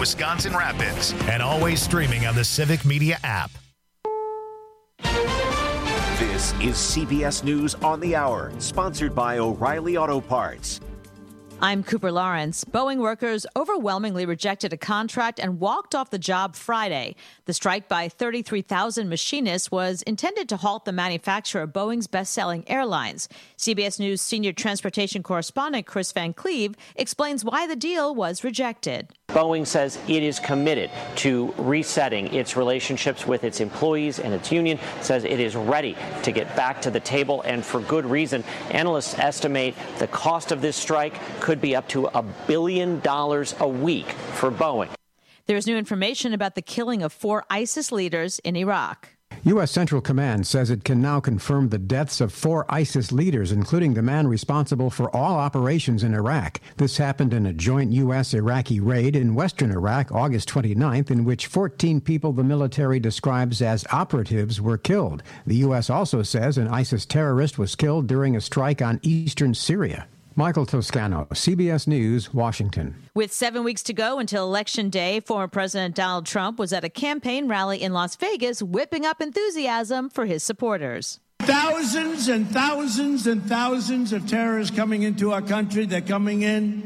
Wisconsin Rapids, and always streaming on the Civic Media app. This is CBS News on the Hour, sponsored by O'Reilly Auto Parts. I'm Cooper Lawrence. Boeing workers overwhelmingly rejected a contract and walked off the job Friday. The strike by 33,000 machinists was intended to halt the manufacture of Boeing's best-selling airlines. CBS News senior transportation correspondent Chris Van Cleve explains why the deal was rejected. Boeing says it is committed to resetting its relationships with its employees and its union, says it is ready to get back to the table, and for good reason. Analysts estimate the cost of this strike could be up to $1 billion a week for Boeing. There's new information about the killing of 4 ISIS leaders in Iraq. U.S. Central Command says it can now confirm the deaths of 4 ISIS leaders, including the man responsible for all operations in Iraq. This happened in a joint U.S.-Iraqi raid in western Iraq August 29th, in which 14 people the military describes as operatives were killed. The U.S. also says an ISIS terrorist was killed during a strike on eastern Syria. Michael Toscano, CBS News, Washington. With 7 weeks to go until Election Day, former President Donald Trump was at a campaign rally in Las Vegas, whipping up enthusiasm for his supporters. Thousands and thousands and thousands of terrorists coming into our country. They're coming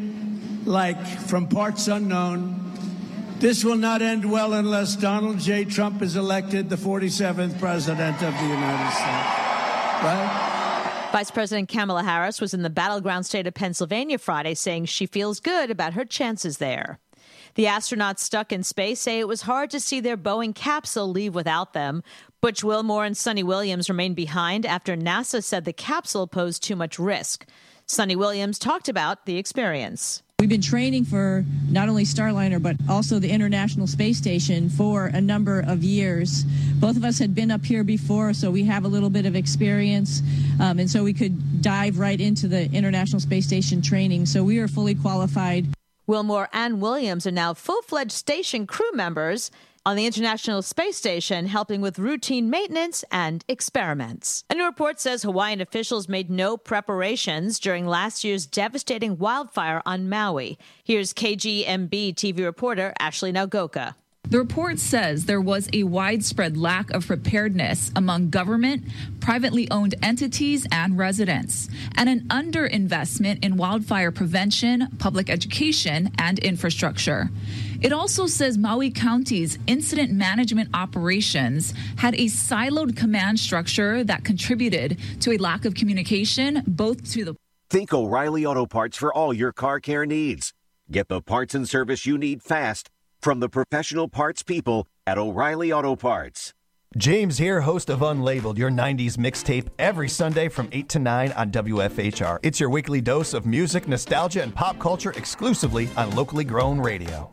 in like from parts unknown. This will not end well unless Donald J. Trump is elected the 47th president of the United States. Right? Vice President Kamala Harris was in the battleground state of Pennsylvania Friday, saying she feels good about her chances there. The astronauts stuck in space say it was hard to see their Boeing capsule leave without them. Butch Wilmore and Sonny Williams remained behind after NASA said the capsule posed too much risk. Sonny Williams talked about the experience. We've been training for not only Starliner, but also the International Space Station for a number of years. Both of us had been up here before, so we have a little bit of experience, and so we could dive right into the International Space Station training. So we are fully qualified. Wilmore and Williams are now full-fledged station crew members on the International Space Station, helping with routine maintenance and experiments. A new report says Hawaiian officials made no preparations during last year's devastating wildfire on Maui. Here's KGMB TV reporter Ashley Naugoka. The report says there was a widespread lack of preparedness among government, privately owned entities, and residents, and an underinvestment in wildfire prevention, public education, and infrastructure. It also says Maui County's incident management operations had a siloed command structure that contributed to a lack of communication, both to the... Think O'Reilly Auto Parts for all your car care needs. Get the parts and service you need fast from the professional parts people at O'Reilly Auto Parts. James here, host of Unlabeled, your 90s mixtape, every Sunday from 8 to 9 on WFHR. It's your weekly dose of music, nostalgia, and pop culture exclusively on locally grown radio.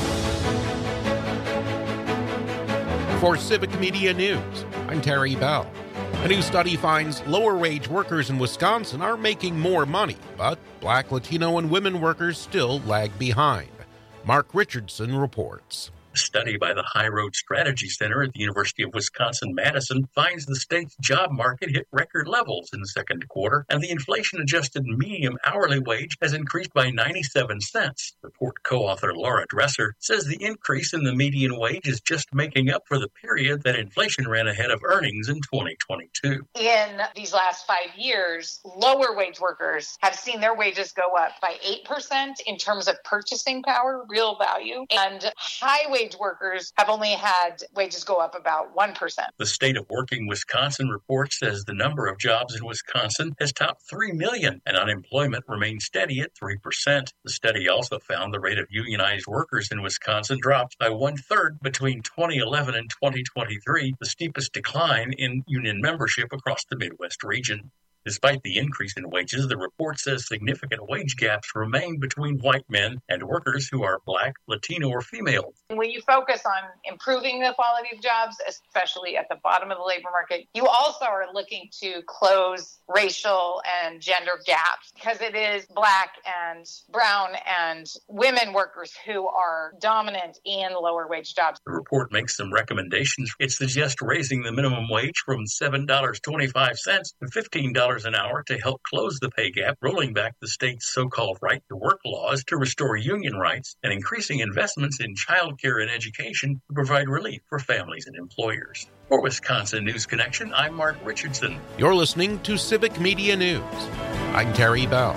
For Civic Media News, I'm Terry Bell. A new study finds lower-wage workers in Wisconsin are making more money, but Black, Latino, and women workers still lag behind. Mark Richardson reports. A study by the High Road Strategy Center at the University of Wisconsin-Madison finds the state's job market hit record levels in the second quarter, and the inflation-adjusted median hourly wage has increased by 97 cents. Report co-author Laura Dresser says the increase in the median wage is just making up for the period that inflation ran ahead of earnings in 2022. In these last 5 years, lower wage workers have seen their wages go up by 8% in terms of purchasing power, real value, and high wage workers have only had wages go up about 1%. The State of Working Wisconsin report says the number of jobs in Wisconsin has topped 3 million, and unemployment remains steady at 3%. The study also found the rate of unionized workers in Wisconsin dropped by 1/3 between 2011 and 2023, the steepest decline in union membership across the Midwest region. Despite the increase in wages, the report says significant wage gaps remain between white men and workers who are Black, Latino, or female. When you focus on improving the quality of jobs, especially at the bottom of the labor market, you also are looking to close racial and gender gaps, because it is Black and brown and women workers who are dominant in lower wage jobs. The report makes some recommendations. It suggests raising the minimum wage from $7.25 to $15 an hour to help close the pay gap, rolling back the state's so-called right-to-work laws to restore union rights, and increasing investments in child care and education to provide relief for families and employers. For Wisconsin News Connection, I'm Mark Richardson. You're listening to Civic Media News. I'm Terry Bell.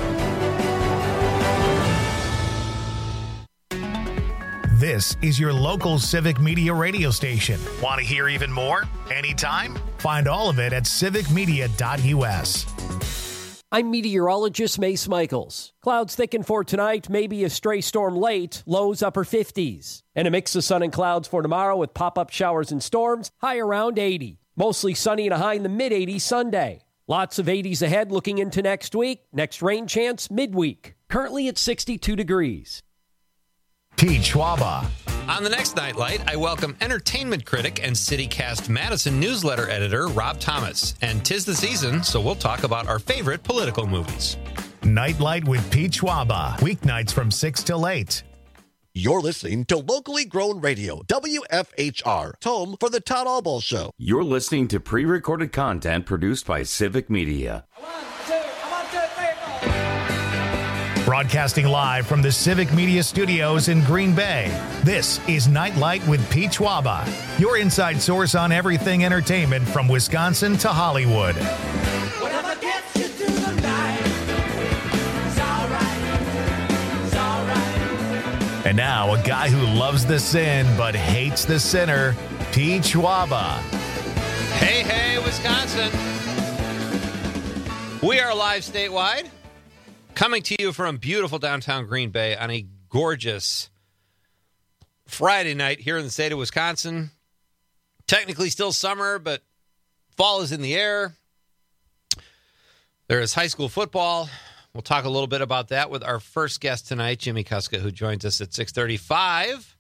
This is your local Civic Media radio station. Want to hear even more? Anytime? Find all of it at civicmedia.us. I'm meteorologist Mace Michaels. Clouds thicken for tonight, maybe a stray storm late, lows upper 50s. And a mix of sun and clouds for tomorrow with pop-up showers and storms, high around 80. Mostly sunny and a high in the mid-80s Sunday. Lots of 80s ahead looking into next week. Next rain chance midweek. Currently at 62 degrees. Pete Schwaba. On the next Nightlight, I welcome entertainment critic and CityCast Madison newsletter editor Rob Thomas. And 'tis the season, so we'll talk about our favorite political movies. Nightlight with Pete Schwaba. Weeknights from 6 till 8. You're listening to Locally Grown Radio, WFHR, home for the Todd Albaugh Show. You're listening to pre-recorded content produced by Civic Media. Broadcasting live from the Civic Media Studios in Green Bay, this is Nightlight with Pete Schwaba, your inside source on everything entertainment from Wisconsin to Hollywood. Whatever gets you through the night, it's all right. And now, a guy who loves the sin but hates the sinner, Pete Schwaba. Hey, hey, Wisconsin. We are live statewide. Coming to you from beautiful downtown Green Bay on a gorgeous Friday night here in the state of Wisconsin. Technically still summer, but fall is in the air. There is high school football. We'll talk a little bit about that with our first guest tonight, Jimmy Kuska, who joins us at 6:35.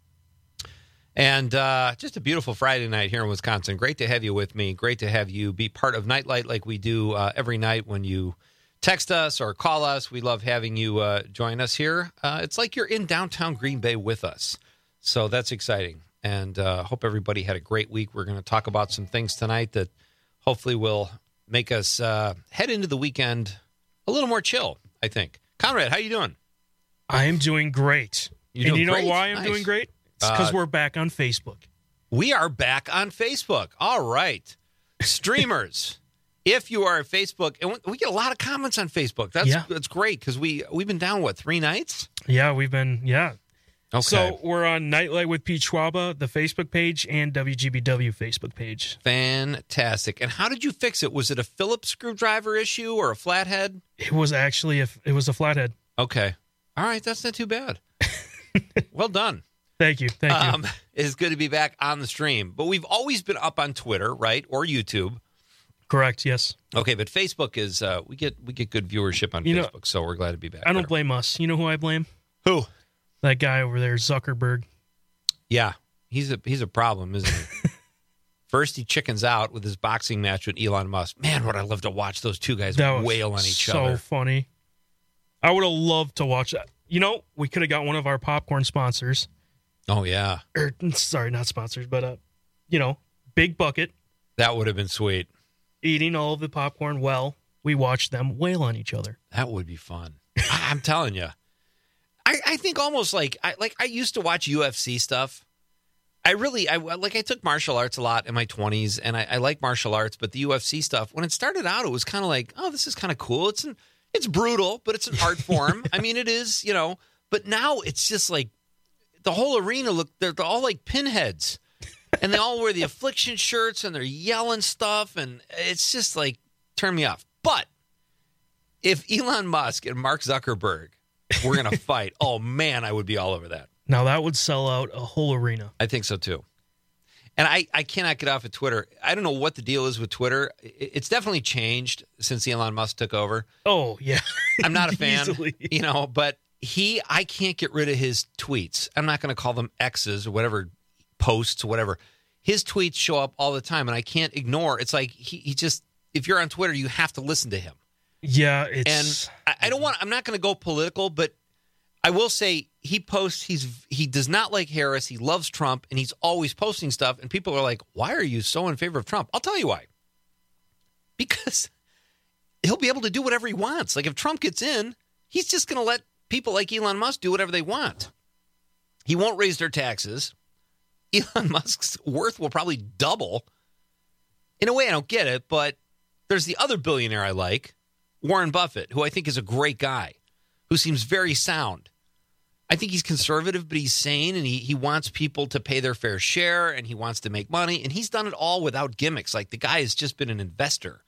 And just a beautiful Friday night here in Wisconsin. Great to have you with me. Great to have you be part of Nightlight like we do every night when you text us or call us. We love having you join us here. It's like you're in downtown Green Bay with us. So that's exciting. And hope everybody had a great week. We're going to talk about some things tonight that hopefully will make us head into the weekend a little more chill, I think. Conrad, how you doing? I am doing great. And you know why I'm doing great? It's because we're back on Facebook. We are back on Facebook. All right. Streamers. If you are at Facebook, and we get a lot of comments on Facebook. That's great because we've been down, 3 nights? Yeah, we've been, Okay. So we're on Nightlight with Pete Schwaba, the Facebook page, and WGBW Facebook page. Fantastic. And how did you fix it? Was it a Phillips screwdriver issue or a flathead? It was actually a flathead. Okay. All right, that's not too bad. Well done. Thank you. It's good to be back on the stream. But we've always been up on Twitter, right, or YouTube. Correct, yes. Okay, but Facebook is we get good viewership on Facebook, so we're glad to be back. I don't blame us. You know who I blame? Who? That guy over there, Zuckerberg. Yeah, he's a problem, isn't he? First, he chickens out with his boxing match with Elon Musk. Man, would I love to watch those two guys wail on each other. So funny. I would have loved to watch that. You know, we could have got one of our popcorn sponsors. Oh, yeah. Sorry, not sponsors, but, Big Bucket. That would have been sweet. Eating all of the popcorn while we watched them wail on each other. That would be fun. I'm telling you. I think almost like I used to watch UFC stuff. I took martial arts a lot in my 20s, and I like martial arts, but the UFC stuff, when it started out, it was kind of like, oh, this is kind of cool. It's brutal, but it's an art form. I mean, it is, but now it's just like the whole arena, they're all like pinheads. And they all wear the Affliction shirts, and they're yelling stuff, and it's just like, turn me off. But if Elon Musk and Mark Zuckerberg were going to fight, oh, man, I would be all over that. Now, that would sell out a whole arena. I think so, too. And I cannot get off of Twitter. I don't know what the deal is with Twitter. It's definitely changed since Elon Musk took over. Oh, yeah. I'm not a fan, but I can't get rid of his tweets. I'm not going to call them X's or whatever, posts, whatever. His tweets show up all the time, and I can't ignore. It's like he just, if you're on Twitter, you have to listen to him. Yeah, and I'm not going to go political, but I will say he posts, he does not like Harris, he loves Trump, and he's always posting stuff, and people are like, why are you so in favor of Trump? I'll tell you why. Because he'll be able to do whatever he wants. Like if Trump gets in, he's just going to let people like Elon Musk do whatever they want. He won't raise their taxes. Elon Musk's worth will probably double. In a way, I don't get it, but there's the other billionaire I like, Warren Buffett, who I think is a great guy, who seems very sound. I think he's conservative, but he's sane, and he wants people to pay their fair share, and he wants to make money, and he's done it all without gimmicks. Like, the guy has just been an investor.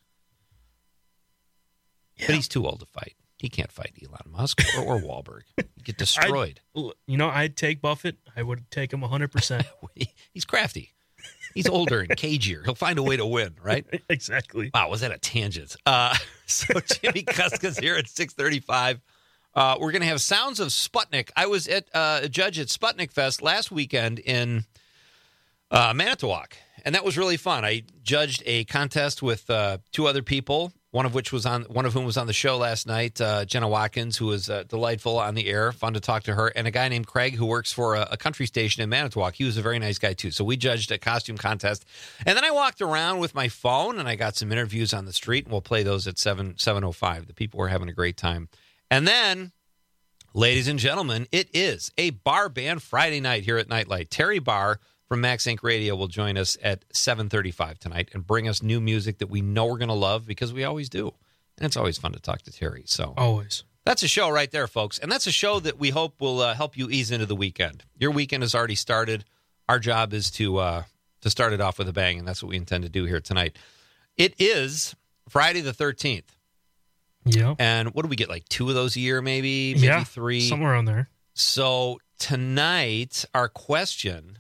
Yeah. But he's too old to fight. He can't fight Elon Musk or Wahlberg. He'd get destroyed. I'd take Buffett. I would take him 100%. He's crafty. He's older and cagier. He'll find a way to win, right? Exactly. Wow, was that a tangent? So Jimmy Kuska's here at 6:35. We're going to have sounds of Sputnik. I was a judge at Sputnik Fest last weekend in Manitowoc, and that was really fun. I judged a contest with two other people, one of whom was on the show last night, Jenna Watkins, who was delightful on the air, fun to talk to her, and a guy named Craig who works for a country station in Manitowoc. He was a very nice guy, too. So we judged a costume contest. And then I walked around with my phone, and I got some interviews on the street, and we'll play those at 7:05. The people were having a great time. And then, ladies and gentlemen, it is a bar band Friday night here at Nightlight. Terry Barr from Max Inc. Radio will join us at 7:35 tonight and bring us new music that we know we're going to love because we always do. And it's always fun to talk to Terry. So always. That's a show right there, folks. And that's a show that we hope will help you ease into the weekend. Your weekend has already started. Our job is to start it off with a bang, and that's what we intend to do here tonight. It is Friday the 13th. Yeah. And what do we get, like 2 of those a year, maybe 3? Somewhere on there. So tonight, our question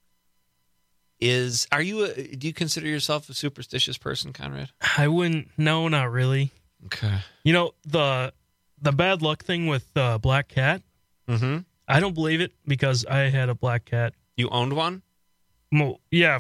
is, do you consider yourself a superstitious person, Conrad? I wouldn't. No, not really. Okay. The bad luck thing with Black Cat, I don't believe it because I had a black cat. You owned one? Yeah,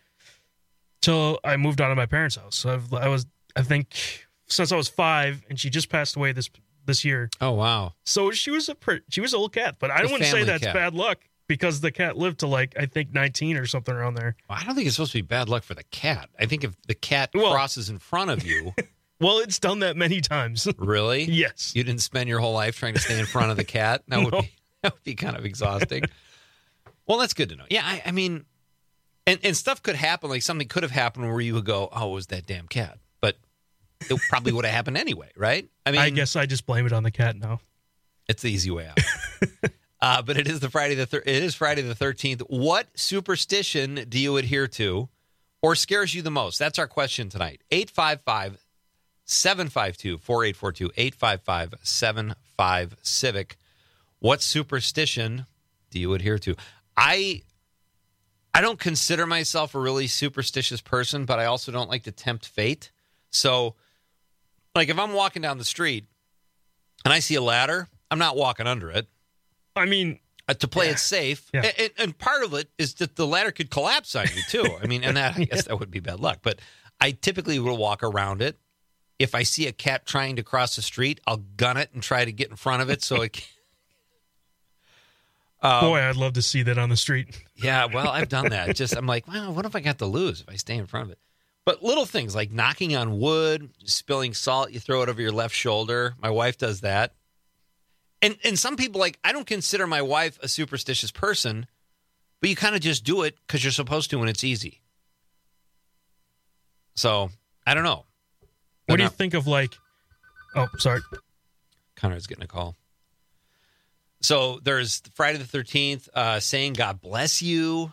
till I moved out of my parents' house. So I think since I was 5, and she just passed away this year. Oh wow! So she was an old cat, but I wouldn't say that's bad luck because the cat lived to I think 19 or something around there. Well, I don't think it's supposed to be bad luck for the cat. I think if the cat crosses in front of you, well, it's done that many times. Really? Yes. You didn't spend your whole life trying to stay in front of the cat. That would be kind of exhausting. Well, that's good to know. Yeah, I mean, and stuff could happen. Like something could have happened where you would go, "Oh, it was that damn cat." It probably would have happened anyway, right? I guess I just blame it on the cat now. It's the easy way out. But it is Friday the 13th. What superstition do you adhere to or scares you the most? That's our question tonight. 855-752-4842. 855-75-CIVIC. What superstition do you adhere to? I don't consider myself a really superstitious person, but I also don't like to tempt fate. So, like, if I'm walking down the street and I see a ladder, I'm not walking under it. I mean, to play it safe. Yeah. And part of it is that the ladder could collapse on you, too. I mean, and I guess that would be bad luck. But I typically will walk around it. If I see a cat trying to cross the street, I'll gun it and try to get in front of it so it can. Boy, I'd love to see that on the street. Yeah, well, I've done that. I'm like, well, what if I got to lose if I stay in front of it? But little things like knocking on wood, spilling salt, you throw it over your left shoulder. My wife does that. And some people, I don't consider my wife a superstitious person, but you kind of just do it because you're supposed to and it's easy. So, I don't know. What do you think of oh, sorry. Conrad's getting a call. So, there's Friday the 13th saying God bless you.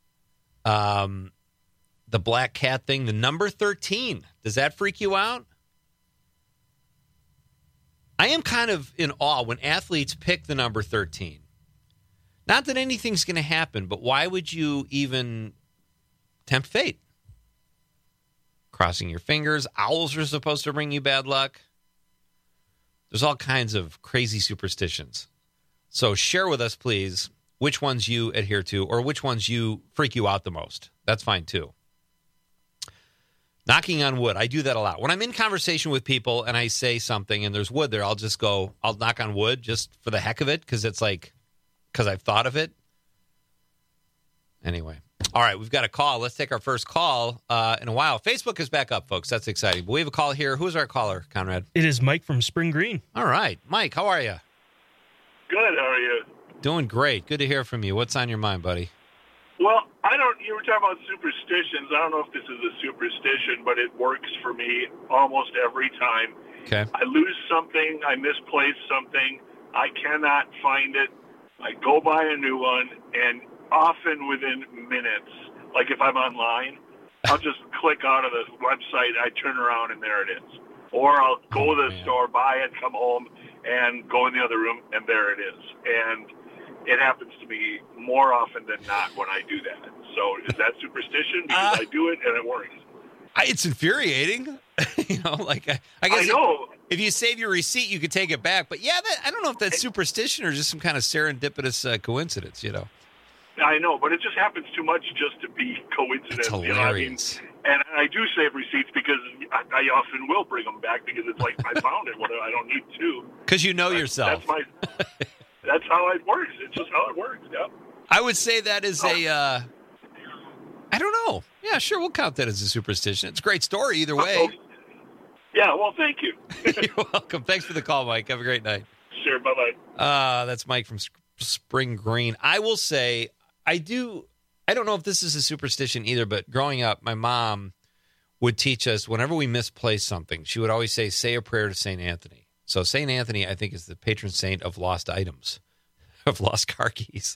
The black cat thing, the number 13. Does that freak you out? I am kind of in awe when athletes pick the number 13. Not that anything's going to happen, but why would you even tempt fate? Crossing your fingers. Owls are supposed to bring you bad luck. There's all kinds of crazy superstitions. So share with us, please, which ones you adhere to or which ones you freak you out the most. That's fine, too. Knocking on wood. I do that a lot. When I'm in conversation with people and I say something and there's wood there, I'll knock on wood just for the heck of it because I've thought of it. Anyway. All right, we've got a call. Let's take our first call in a while. Facebook is back up, folks. That's exciting. But we have a call here. Who's our caller, Conrad? It is Mike from Spring Green. All right. Mike, how are you? Good. How are you? Doing great. Good to hear from you. What's on your mind, buddy? Well, you were talking about superstitions. I don't know if this is a superstition, but it works for me almost every time. Okay. I lose something. I misplace something. I cannot find it. I go buy a new one, and often within minutes, like if I'm online, I'll just click out of the website, I turn around, and there it is. Or I'll go to the store, buy it, come home, and go in the other room, and there it is. And it happens to me more often than not when I do that. So is that superstition? Because I do it, and it works. It's infuriating. I guess know. If you save your receipt, you could take it back. But yeah, I don't know if that's superstition or just some kind of serendipitous coincidence, I know, but it just happens too much just to be coincidence. It's hilarious. And I do save receipts because I often will bring them back because it's like I found it. I don't need to. Because you know yourself. That's how it works. It's just how it works. Yeah. I would say that is I don't know. Yeah, sure. We'll count that as a superstition. It's a great story either way. Yeah, well, thank you. You're welcome. Thanks for the call, Mike. Have a great night. Sure. Bye-bye. That's Mike from Spring Green. I will say I don't know if this is a superstition either, but growing up, my mom would teach us whenever we misplaced something, she would always say a prayer to St. Anthony. So St. Anthony, I think, is the patron saint of lost items, of lost car keys.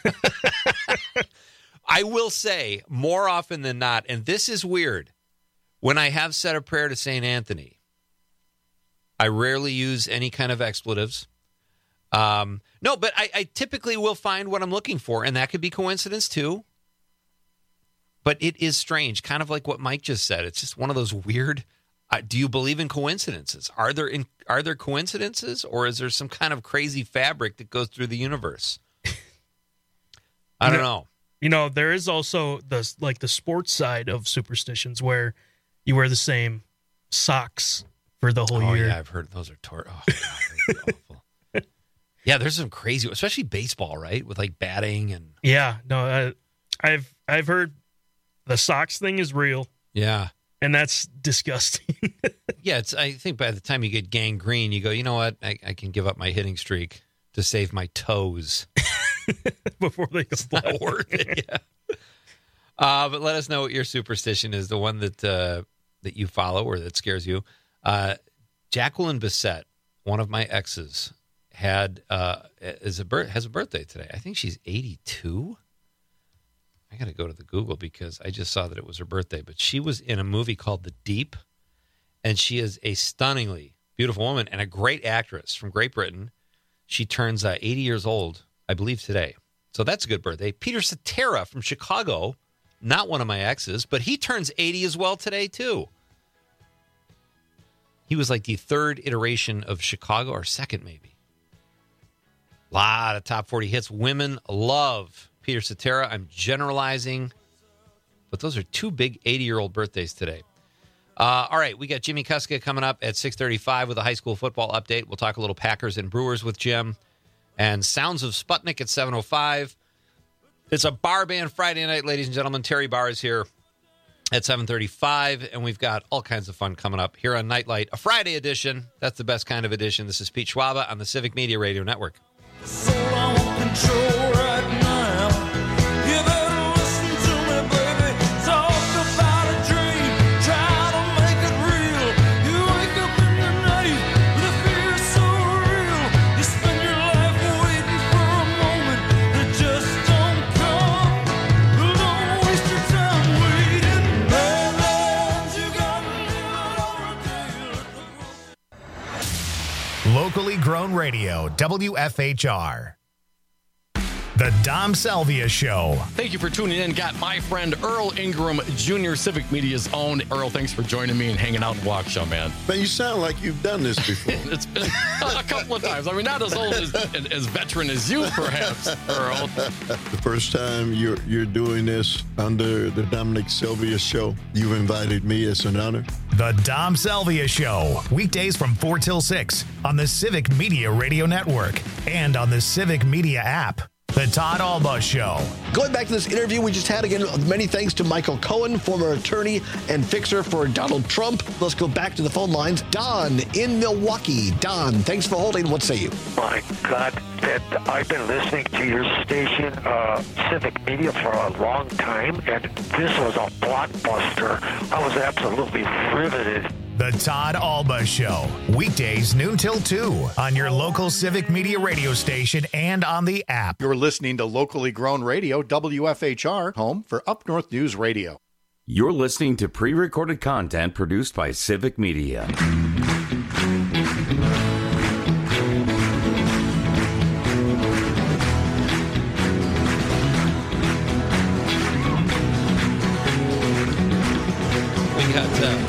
I will say more often than not, and this is weird, when I have said a prayer to St. Anthony, I rarely use any kind of expletives. No, but I typically will find what I'm looking for, and that could be coincidence too. But it is strange, kind of like what Mike just said. It's just one of those weird. Do you believe in coincidences? Are there coincidences, or is there some kind of crazy fabric that goes through the universe? I don't know. There is also the sports side of superstitions where you wear the same socks for the whole year. Yeah, I've heard those are Oh, God, they're awful. Yeah, there's some crazy, especially baseball, right? With like batting and yeah. No, I've heard the socks thing is real. Yeah, and that's disgusting. Yeah, I think by the time you get gangrene, you go, you know what? I can give up my hitting streak to save my toes before they go. It's not worth it. Yeah. But let us know what your superstition is, the one that you follow or that scares you. Jacqueline Bissett, one of my exes, has a birthday today. I think she's 82. I got to go to the Google because I just saw that it was her birthday. But she was in a movie called The Deep, and she is a stunningly beautiful woman and a great actress from Great Britain. She turns 80 years old, I believe, today. So that's a good birthday. Peter Cetera from Chicago, not one of my exes, but he turns 80 as well today, too. He was like the third iteration of Chicago, or second maybe. A lot of top 40 hits. Women love Peter Cetera. I'm generalizing, but those are two big 80-year-old birthdays today. All right, we got Jimmy Kuska coming up at 6:35 with a high school football update. We'll talk a little Packers and Brewers with Jim. And Sounds of Sputnik at 7:05. It's a bar band Friday night, ladies and gentlemen. Terry Barr is here at 7:35, and we've got all kinds of fun coming up here on Nightlight, a Friday edition. That's the best kind of edition. This is Pete Schwaba on the Civic Media Radio Network. So I want control right now. You better listen to me, baby. Talk about a dream, try to make it real. You wake up in the night with a fear so real. You spend your life waiting for a moment that just don't come. Don't waste your time waiting. Badlands, you gotta live it over a day. Locally grown radio, WFHR. The Dom Salvia Show. Thank you for tuning in. Got my friend Earl Ingram Jr., Civic Media's own. Earl, thanks for joining me and hanging out in Waukesha, man. Man, you sound like you've done this before. It's been a couple of times. I mean, not as old as veteran as you, perhaps, Earl. The first time you're doing this under the Dominic Sylvia Show, you've invited me. It's an honor. The Dom Salvia Show. Weekdays from 4 till 6 on the Civic Media Radio Network and on the Civic Media app. The Todd Alba Show. Going back to this interview we just had, again, many thanks to Michael Cohen, former attorney and fixer for Donald Trump. Let's go back to the phone lines. Don in Milwaukee. Don, thanks for holding. What say you? My God, that I've been listening to your station, Civic Media, for a long time, and this was a blockbuster. I was absolutely riveted. The Todd Alba Show. Weekdays noon till 2 on your local Civic Media radio station and on the app. You're listening to locally grown radio, WFHR, home for Up North News Radio. You're listening to pre-recorded content produced by Civic Media. We got...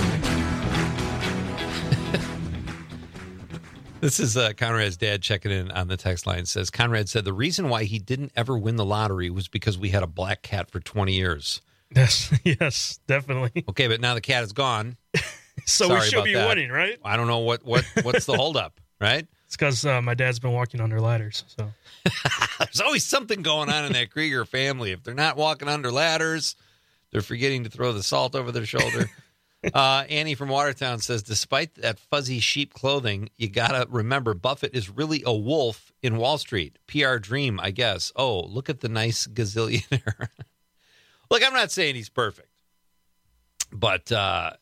This is Conrad's dad checking in on the text line. Says, Conrad said the reason why he didn't ever win the lottery was because we had a black cat for 20 years. Yes, definitely. Okay, but now the cat is gone. So Sorry we should about be that. winning, right? I don't know what's the holdup, right? It's because my dad's been walking under ladders. So there's always something going on in that Krieger family. If they're not walking under ladders, they're forgetting to throw the salt over their shoulder. Annie from Watertown says, despite that fuzzy sheep clothing, you got to remember Buffett is really a wolf in Wall Street. PR dream, I guess. Oh, look at the nice gazillionaire. Look, I'm not saying he's perfect. But, and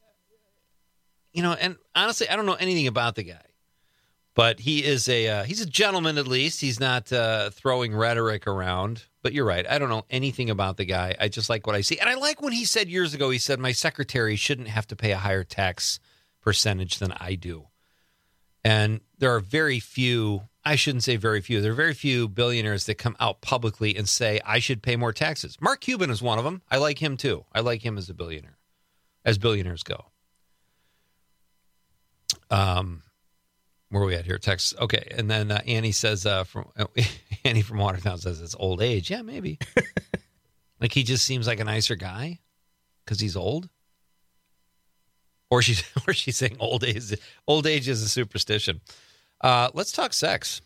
honestly, I don't know anything about the guy. But he is he's a gentleman at least. He's not throwing rhetoric around. But you're right. I don't know anything about the guy. I just like what I see. And I like when he said years ago, he said, my secretary shouldn't have to pay a higher tax percentage than I do. And there are very few, I shouldn't say very few, there are very few billionaires that come out publicly and say, I should pay more taxes. Mark Cuban is one of them. I like him too. I like him as a billionaire, as billionaires go. Where are we at here? Text. Okay. And then Annie says, Annie from Watertown says it's old age. Yeah, maybe. Like he just seems like a nicer guy because he's old. Or she's saying old age is a superstition. Let's talk sex.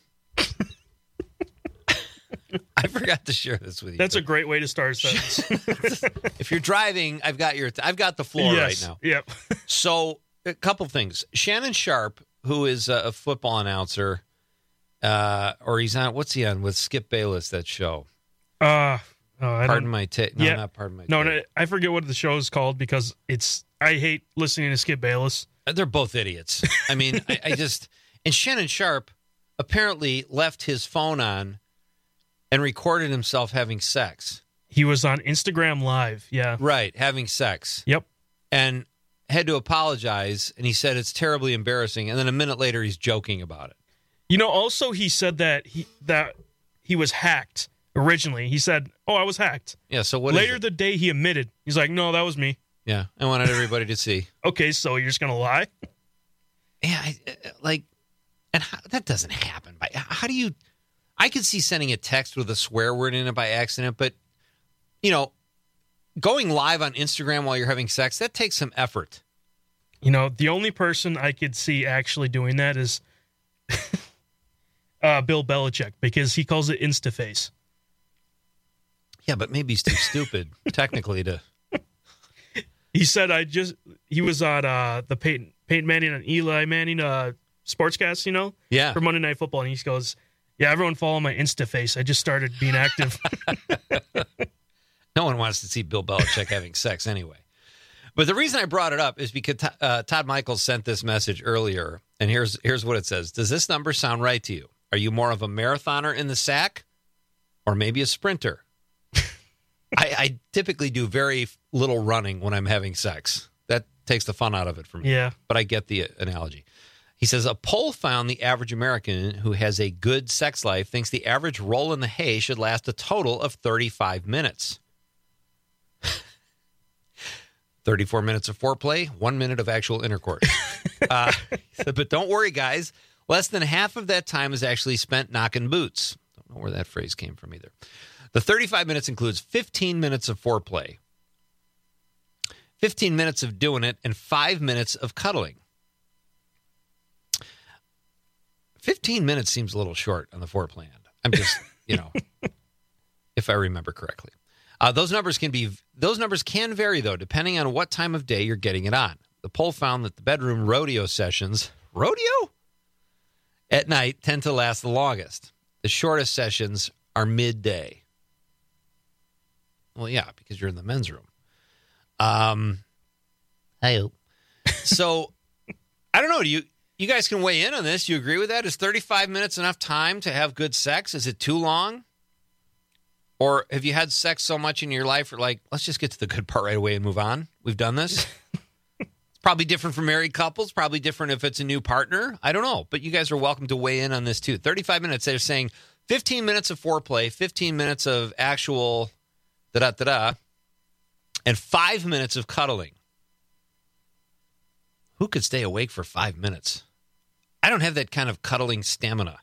I forgot to share this with you. that's a great way to start a sentence. If you're driving, I've got the floor right now. Yep. So a couple things. Shannon Sharp, who is a football announcer, or he's on, what's he on with Skip Bayless, that show? Pardon my take. No, not Pardon My Take. No, I forget what the show is called because I hate listening to Skip Bayless. They're both idiots. I mean, I just, and Shannon Sharp apparently left his phone on and recorded himself having sex. He was on Instagram Live, yeah. Right, having sex. Yep. And had to apologize, and he said it's terribly embarrassing, and then a minute later he's joking about it. You know, also he said that he was hacked originally. He said, I was hacked. Yeah, so what later the day he admitted, he's like, no, that was me. Yeah, I wanted everybody to see. Okay, so you're just going to lie? Yeah, that doesn't happen. How do you, I could see sending a text with a swear word in it by accident, but, going live on Instagram while you're having sex, that takes some effort. The only person I could see actually doing that is Bill Belichick, because he calls it InstaFace. Yeah, but maybe he's too stupid, technically, to... He said he was on the Peyton Manning and Eli Manning sportscast, Yeah. for Monday Night Football, and he goes, yeah, everyone follow my InstaFace. I just started being active. No one wants to see Bill Belichick having sex anyway. But the reason I brought it up is because Todd Michaels sent this message earlier, and here's what it says. Does this number sound right to you? Are you more of a marathoner in the sack or maybe a sprinter? I typically do very little running when I'm having sex. That takes the fun out of it for me. Yeah. But I get the analogy. He says, a poll found the average American who has a good sex life thinks the average roll in the hay should last a total of 35 minutes. 34 minutes of foreplay, 1 minute of actual intercourse. But don't worry, guys. Less than half of that time is actually spent knocking boots. Don't know where that phrase came from either. The 35 minutes includes 15 minutes of foreplay, 15 minutes of doing it, and 5 minutes of cuddling. 15 minutes seems a little short on the foreplay end. I'm just, if I remember correctly. Those numbers can vary, though, depending on what time of day you're getting it on. The poll found that the bedroom rodeo sessions, at night tend to last the longest. The shortest sessions are midday. Well, yeah, because you're in the men's room. So, I don't know. Do you guys can weigh in on this. Do you agree with that? Is 35 minutes enough time to have good sex? Is it too long? Or have you had sex so much in your life, you're like, let's just get to the good part right away and move on? We've done this. It's probably different for married couples, probably different if it's a new partner. I don't know, but you guys are welcome to weigh in on this too. 35 minutes, they're saying 15 minutes of foreplay, 15 minutes of actual da-da-da-da, and 5 minutes of cuddling. Who could stay awake for 5 minutes? I don't have that kind of cuddling stamina.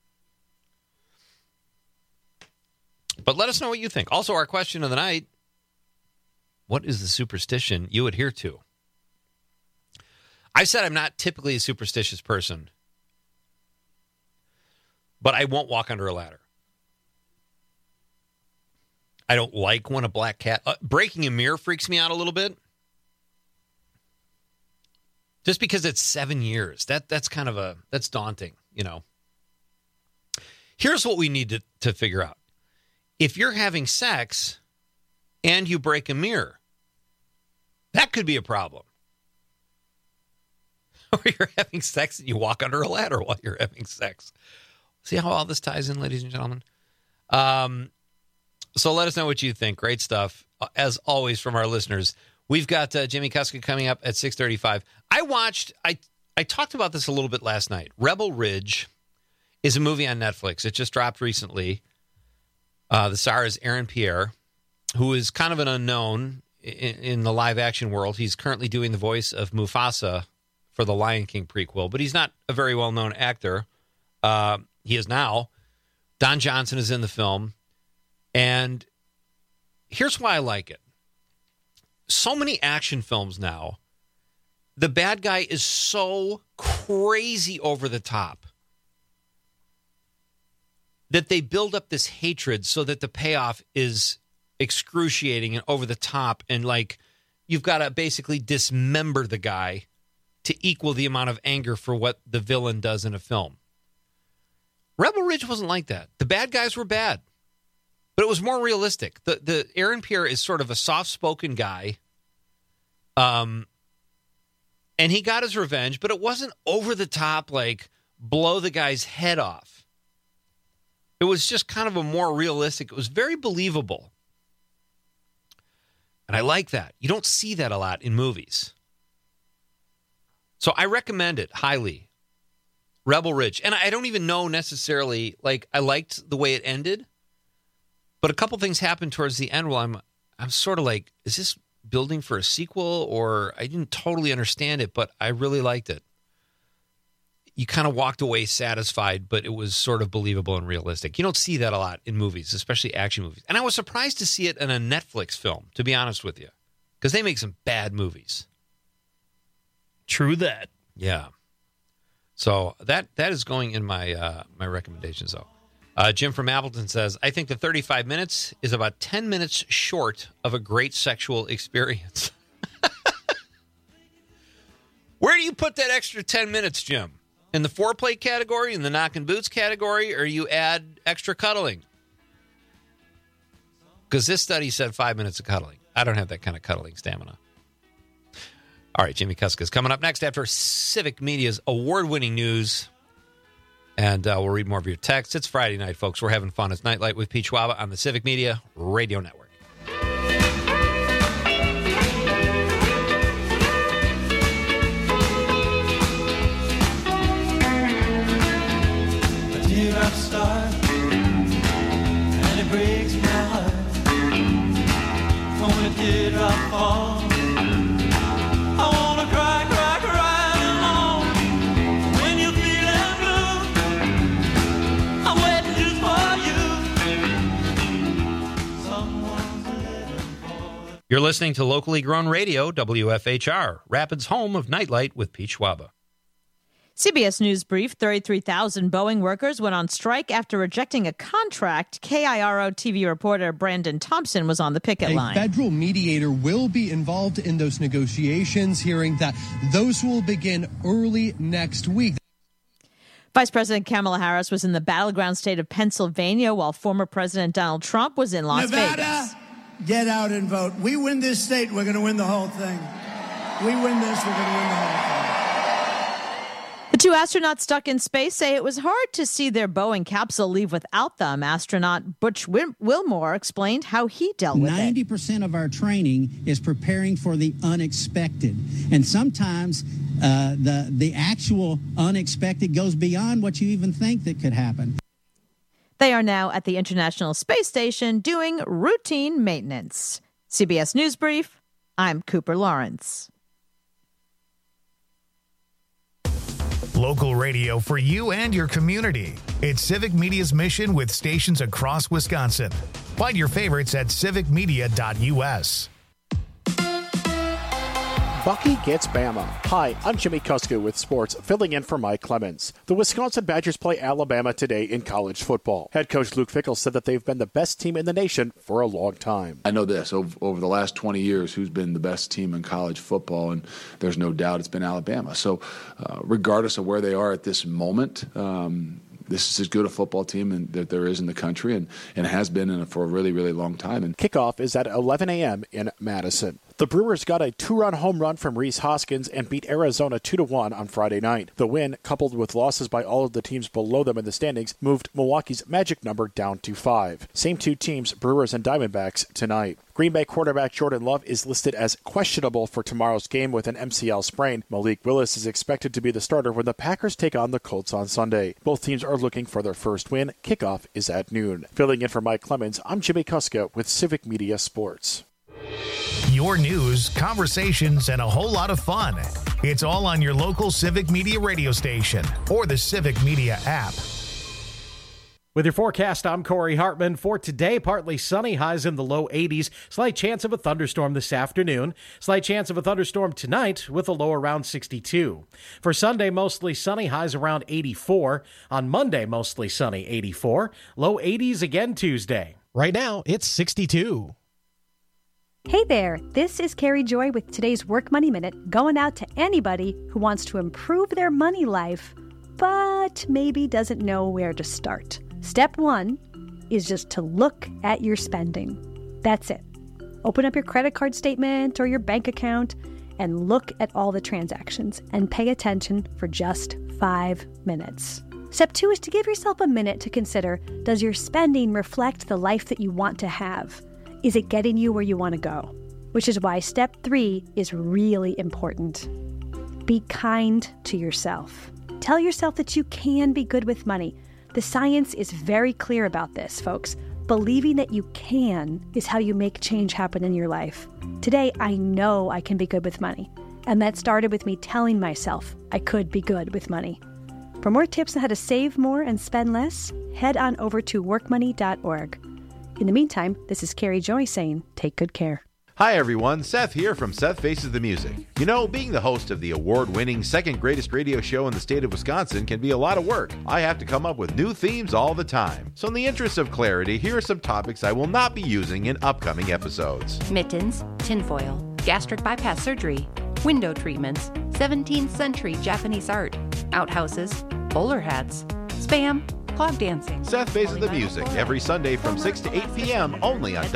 But let us know what you think. Also, our question of the night, what is the superstition you adhere to? I said I'm not typically a superstitious person, but I won't walk under a ladder. I don't like when a black cat... breaking a mirror freaks me out a little bit. Just because it's 7 years. That's kind of that's daunting, you know. Here's what we need to figure out. If you're having sex and you break a mirror, that could be a problem. Or you're having sex and you walk under a ladder while you're having sex. See how all this ties in, ladies and gentlemen? So let us know what you think. Great stuff. As always, from our listeners. We've got Jimmy Kuska coming up at 6:35. I talked about this a little bit last night. Rebel Ridge is a movie on Netflix. It just dropped recently. The star is Aaron Pierre, who is kind of an unknown in the live-action world. He's currently doing the voice of Mufasa for the Lion King prequel, but he's not a very well-known actor. He is now. Don Johnson is in the film. And here's why I like it. So many action films now, the bad guy is so crazy over the top that they build up this hatred so that the payoff is excruciating and over the top. And like, you've got to basically dismember the guy to equal the amount of anger for what the villain does in a film. Rebel Ridge wasn't like that. The bad guys were bad, but it was more realistic. The Aaron Pierre is sort of a soft-spoken guy. And he got his revenge, but it wasn't over the top, like blow the guy's head off. It was just kind of a more realistic. It was very believable. And I like that. You don't see that a lot in movies. So I recommend it highly. Rebel Ridge. And I don't even know necessarily, like, I liked the way it ended. But a couple things happened towards the end where I'm sort of like, is this building for a sequel? Or I didn't totally understand it, but I really liked it. You kind of walked away satisfied, but it was sort of believable and realistic. You don't see that a lot in movies, especially action movies. And I was surprised to see it in a Netflix film, to be honest with you, because they make some bad movies. True that. Yeah. So that is going in my my recommendations, though. Jim from Appleton says, I think the 35 minutes is about 10 minutes short of a great sexual experience. Where do you put that extra 10 minutes, Jim? In the foreplay category, in the knocking boots category, or you add extra cuddling? Because this study said 5 minutes of cuddling. I don't have that kind of cuddling stamina. All right, Jimmy Kuska is coming up next after Civic Media's award-winning news. And we'll read more of your texts. It's Friday night, folks. We're having fun. It's Nightlight with Pete Schwaba on the Civic Media Radio Network. Teardrop start, and it breaks my heart. When a teardrop falls, I wanna cry, cry, cry alone. When you're feeling blue, I'm waiting just for you. Someone's living for. You're listening to locally grown radio, WFHR, Rapids' home of Nightlight with Pete Schwaba. CBS News Brief, 33,000 Boeing workers went on strike after rejecting a contract. KIRO TV reporter Brandon Thompson was on the picket line. A federal mediator will be involved in those negotiations, hearing that those will begin early next week. Vice President Kamala Harris was in the battleground state of Pennsylvania while former President Donald Trump was in Las Vegas. Get out and vote. We win this state, we're going to win the whole thing. We win this, we're going to win the whole thing. The two astronauts stuck in space say it was hard to see their Boeing capsule leave without them. Astronaut Butch Wilmore explained how he dealt with it. 90% of our training is preparing for the unexpected. And sometimes the actual unexpected goes beyond what you even think that could happen. They are now at the International Space Station doing routine maintenance. CBS News Brief, I'm Cooper Lawrence. Local radio for you and your community. It's Civic Media's mission with stations across Wisconsin. Find your favorites at civicmedia.us. Bucky gets Bama. Hi, I'm Jimmy Kuska with sports, filling in for Mike Clemens. The Wisconsin Badgers play Alabama today in college football. Head coach Luke Fickell said that they've been the best team in the nation for a long time. I know this, over the last 20 years, who's been the best team in college football, and there's no doubt it's been Alabama. So regardless of where they are at this moment, this is as good a football team that there is in the country and has been for a really, really long time. And kickoff is at 11 a.m. in Madison. The Brewers got a 2-run home run from Rhys Hoskins and beat Arizona 2-1 on Friday night. The win, coupled with losses by all of the teams below them in the standings, moved Milwaukee's magic number down to 5. Same two teams, Brewers and Diamondbacks, tonight. Green Bay quarterback Jordan Love is listed as questionable for tomorrow's game with an MCL sprain. Malik Willis is expected to be the starter when the Packers take on the Colts on Sunday. Both teams are looking for their first win. Kickoff is at noon. Filling in for Mike Clemens, I'm Jimmy Kuska with Civic Media Sports. Your news, conversations, and a whole lot of fun. It's all on your local Civic Media radio station or the Civic Media app. With your forecast, I'm Corey Hartman. For today, partly sunny, highs in the low 80s. Slight chance of a thunderstorm this afternoon. Slight chance of a thunderstorm tonight with a low around 62. For Sunday, mostly sunny, highs around 84. On Monday, mostly sunny, 84. Low 80s again Tuesday. Right now, it's 62. Hey there, this is Carrie Joy with today's Work Money Minute, going out to anybody who wants to improve their money life, but maybe doesn't know where to start. Step 1 is just to look at your spending. That's it. Open up your credit card statement or your bank account and look at all the transactions and pay attention for just 5 minutes. Step 2 is to give yourself a minute to consider, does your spending reflect the life that you want to have? Is it getting you where you want to go? Which is why step 3 is really important. Be kind to yourself. Tell yourself that you can be good with money. The science is very clear about this, folks. Believing that you can is how you make change happen in your life. Today, I know I can be good with money. And that started with me telling myself I could be good with money. For more tips on how to save more and spend less, head on over to workmoney.org. In the meantime, this is Carrie Joy saying, take good care. Hi everyone, Seth here from Seth Faces the Music. You know, being the host of the award-winning second greatest radio show in the state of Wisconsin can be a lot of work. I have to come up with new themes all the time. So in the interest of clarity, here are some topics I will not be using in upcoming episodes. Mittens, tinfoil, gastric bypass surgery, window treatments, 17th century Japanese art, outhouses, bowler hats, spam, clog dancing. Seth Faces the Music every Sunday from 6 to 8 p.m. only on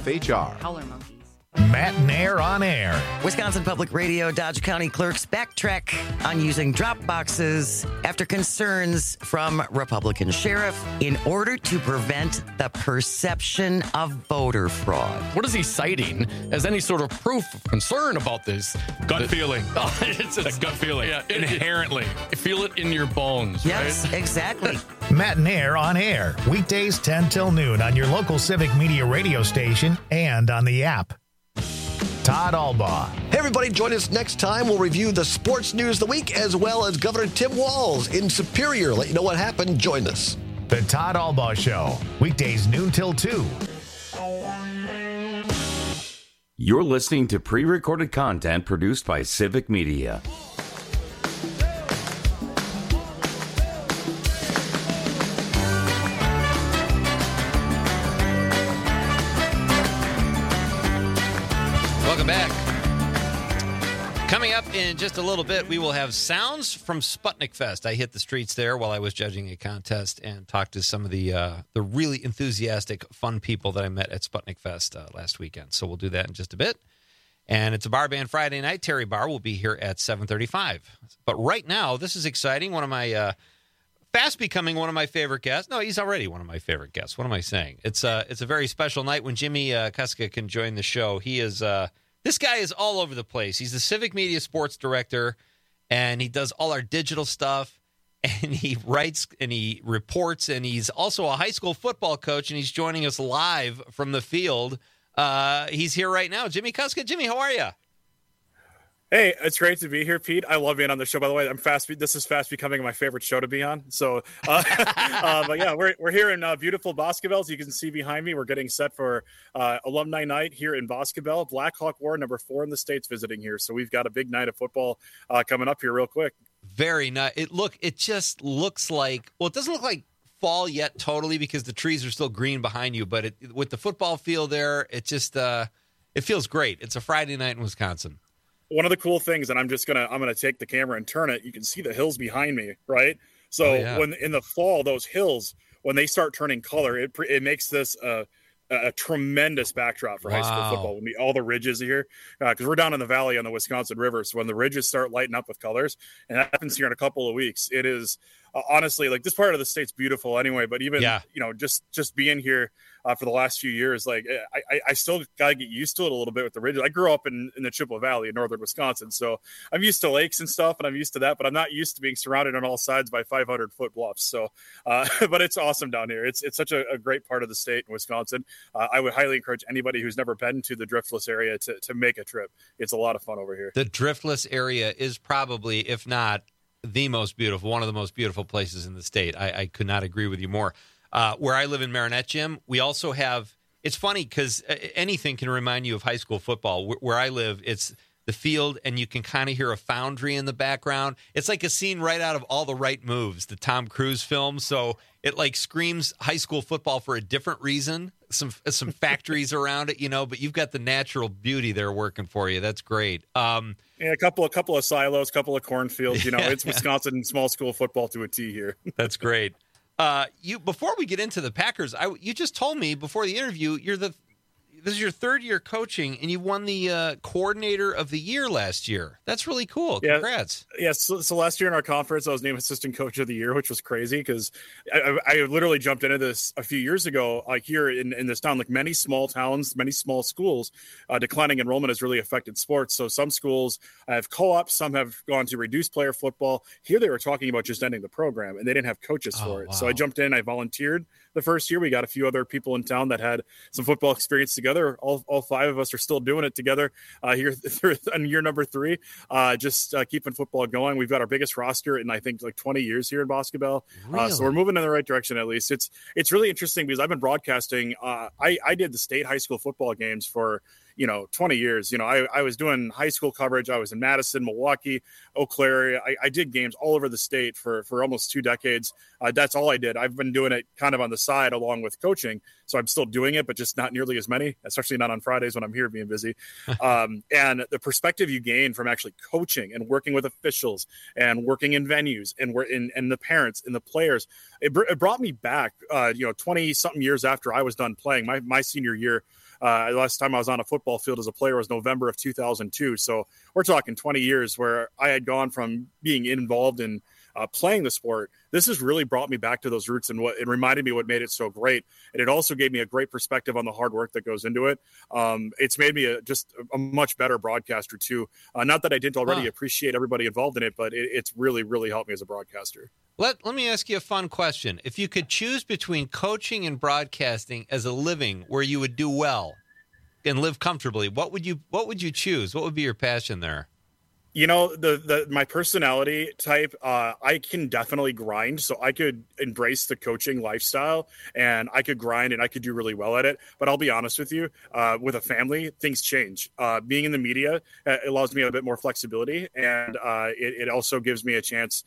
WFHR. Matt and Air on Air. Wisconsin Public Radio Dodge County clerks backtrack on using drop boxes after concerns from Republican sheriff in order to prevent the perception of voter fraud. What is he citing as any sort of proof of concern about this? Gut feeling. It's a gut feeling. Yeah, inherently. Feel it in your bones, yes, right? Exactly. Matt and Air on Air. Weekdays 10 till noon on your local Civic Media radio station and on the app. Todd Albaugh. Hey, everybody, join us next time. We'll review the sports news of the week as well as Governor Tim Walz in Superior. Let you know what happened. Join us. The Todd Albaugh Show. Weekdays noon till 2. You're listening to pre-recorded content produced by Civic Media. Welcome back. Coming up in just a little bit, we will have sounds from Sputnik Fest. I hit the streets there while I was judging a contest and talked to some of the really enthusiastic, fun people that I met at Sputnik Fest last weekend. So we'll do that in just a bit. And it's a bar band Friday night. Terry Barr will be here at 7:35. But right now, this is exciting. One of my fast becoming one of my favorite guests. No, he's already one of my favorite guests. What am I saying? It's a very special night when Jimmy Kuska can join the show. He is this guy is all over the place. He's the Civic Media Sports Director, and he does all our digital stuff, and he writes and he reports, and he's also a high school football coach, and he's joining us live from the field. He's here right now. Jimmy Kuska. Jimmy, how are you? Hey, it's great to be here, Pete. I love being on the show. By the way, this is fast becoming my favorite show to be on. So, but yeah, we're here in beautiful Boscobel. As you can see behind me, we're getting set for alumni night here in Boscobel. Blackhawk War, number 4 in the state's visiting here. So we've got a big night of football coming up here real quick. Very nice. It just looks like, well, it doesn't look like fall yet totally because the trees are still green behind you. But with the football field there, it just it feels great. It's a Friday night in Wisconsin. One of the cool things, and I'm gonna take the camera and turn it. You can see the hills behind me, right? So when in the fall, those hills, when they start turning color, it makes this a tremendous backdrop for high school football. When all the ridges here, because we're down in the valley on the Wisconsin River, so when the ridges start lighting up with colors, and that happens here in a couple of weeks, it is honestly, like, this part of the state's beautiful anyway. But even just being here for the last few years, like I still gotta get used to it a little bit with the ridges. I grew up in the Chippewa Valley in northern Wisconsin, so I'm used to lakes and stuff, and I'm used to that. But I'm not used to being surrounded on all sides by 500-foot bluffs. So, but it's awesome down here. It's such a great part of the state in Wisconsin. I would highly encourage anybody who's never been to the Driftless area to make a trip. It's a lot of fun over here. The Driftless area is probably, if not the most beautiful, one of the most beautiful places in the state. I could not agree with you more. Where I live in Marinette, Jim, we also have, it's funny because anything can remind you of high school football. Where I live, it's the field, and you can kind of hear a foundry in the background. It's like a scene right out of All the Right Moves, the Tom Cruise film. So it like screams high school football for a different reason. Some factories around it, but you've got the natural beauty there working for you. That's great. Yeah, a couple of silos, couple of cornfields. It's Wisconsin small school football to a T here. That's great. Before we get into the Packers, you just told me before the interview this is your third year coaching, and you won the Coordinator of the Year last year. That's really cool. Congrats. Yeah, so last year in our conference, I was named Assistant Coach of the Year, which was crazy because I literally jumped into this a few years ago here in this town. Like many small towns, many small schools, declining enrollment has really affected sports. So some schools have co-ops, some have gone to reduced player football. Here they were talking about just ending the program, and they didn't have coaches for it. Wow. So I jumped in, I volunteered the first year. We got a few other people in town that had some football experience together. All 5 of us are still doing it together here on year number 3, just keeping football going. We've got our biggest roster in, I think, like 20 years here in Boscobel. Really? So we're moving in the right direction, at least. It's really interesting because I've been broadcasting. I did the state high school football games for 20 years. I was doing high school coverage. I was in Madison, Milwaukee, Eau Claire. I did games all over the state for almost 2 decades. That's all I did. I've been doing it kind of on the side along with coaching. So I'm still doing it, but just not nearly as many, especially not on Fridays when I'm here being busy. And the perspective you gain from actually coaching and working with officials and working in venues and the parents and the players, it brought me back, 20 something years after I was done playing my senior year. Last time I was on a football field as a player was November of 2002. So we're talking 20 years where I had gone from being involved in playing the sport. This has really brought me back to those roots, and what it reminded me what made it so great. And it also gave me a great perspective on the hard work that goes into it. It's made me just a much better broadcaster too. Not that I didn't already appreciate everybody involved in it, but it's really, really helped me as a broadcaster. Let me ask you a fun question. If you could choose between coaching and broadcasting as a living where you would do well and live comfortably, what would you choose? What would be your passion there? My personality type, I can definitely grind. So I could embrace the coaching lifestyle, and I could grind and I could do really well at it. But I'll be honest with you, with a family, things change. Being in the media allows me a bit more flexibility, and it also gives me a chance,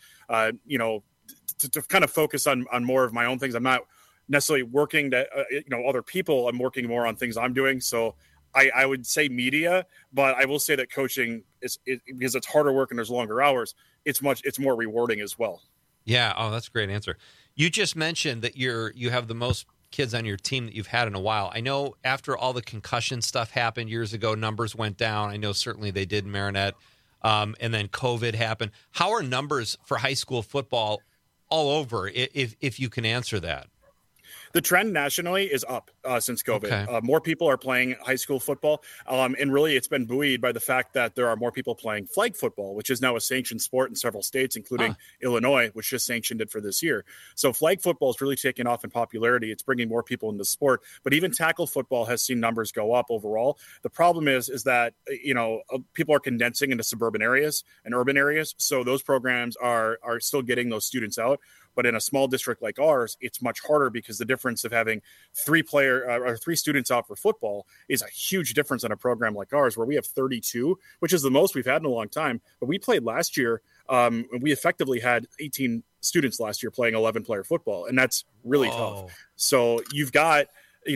to kind of focus on more of my own things. I'm not necessarily working to, other people. I'm working more on things I'm doing. So I would say media, but I will say that coaching is because it's harder work and there's longer hours. It's more rewarding as well. Yeah. Oh, that's a great answer. You just mentioned that you have the most kids on your team that you've had in a while. I know after all the concussion stuff happened years ago, numbers went down. I know certainly they did in Marinette. And then COVID happened. How are numbers for high school football all over, if you can answer that? The trend nationally is up since COVID. Okay. More people are playing high school football. And really, it's been buoyed by the fact that there are more people playing flag football, which is now a sanctioned sport in several states, including Illinois, which just sanctioned it for this year. So flag football is really taking off in popularity. It's bringing more people into the sport. But even tackle football has seen numbers go up overall. The problem is that, people are condensing into suburban areas and urban areas. So those programs are still getting those students out. But in a small district like ours, it's much harder because the difference of having three students out for football is a huge difference in a program like ours, where we have 32, which is the most we've had in a long time. But we played last year. We effectively had 18 students last year playing 11-player football, and that's really tough. So you've got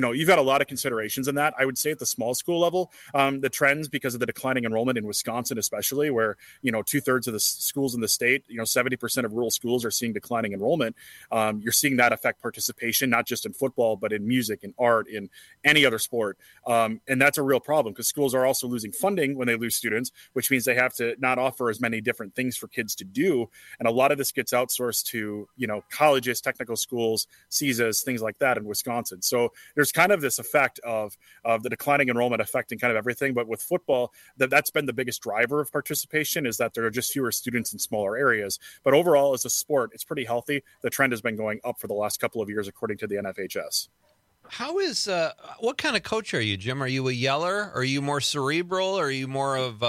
a lot of considerations in that. I would say at the small school level, the trends, because of the declining enrollment in Wisconsin, especially where, 2/3 of the schools in the state, 70% of rural schools are seeing declining enrollment. You're seeing that affect participation, not just in football, but in music and art, in any other sport. And that's a real problem because schools are also losing funding when they lose students, which means they have to not offer as many different things for kids to do. And a lot of this gets outsourced to, colleges, technical schools, CSAs, things like that in Wisconsin. So there's kind of this effect of the declining enrollment affecting kind of everything. But with football, that's been the biggest driver of participation, is that there are just fewer students in smaller areas. But overall, as a sport, it's pretty healthy. The trend has been going up for the last couple of years, according to the NFHS. How is what kind of coach are you, Jim? Are you a yeller? Are you more cerebral? Are you more of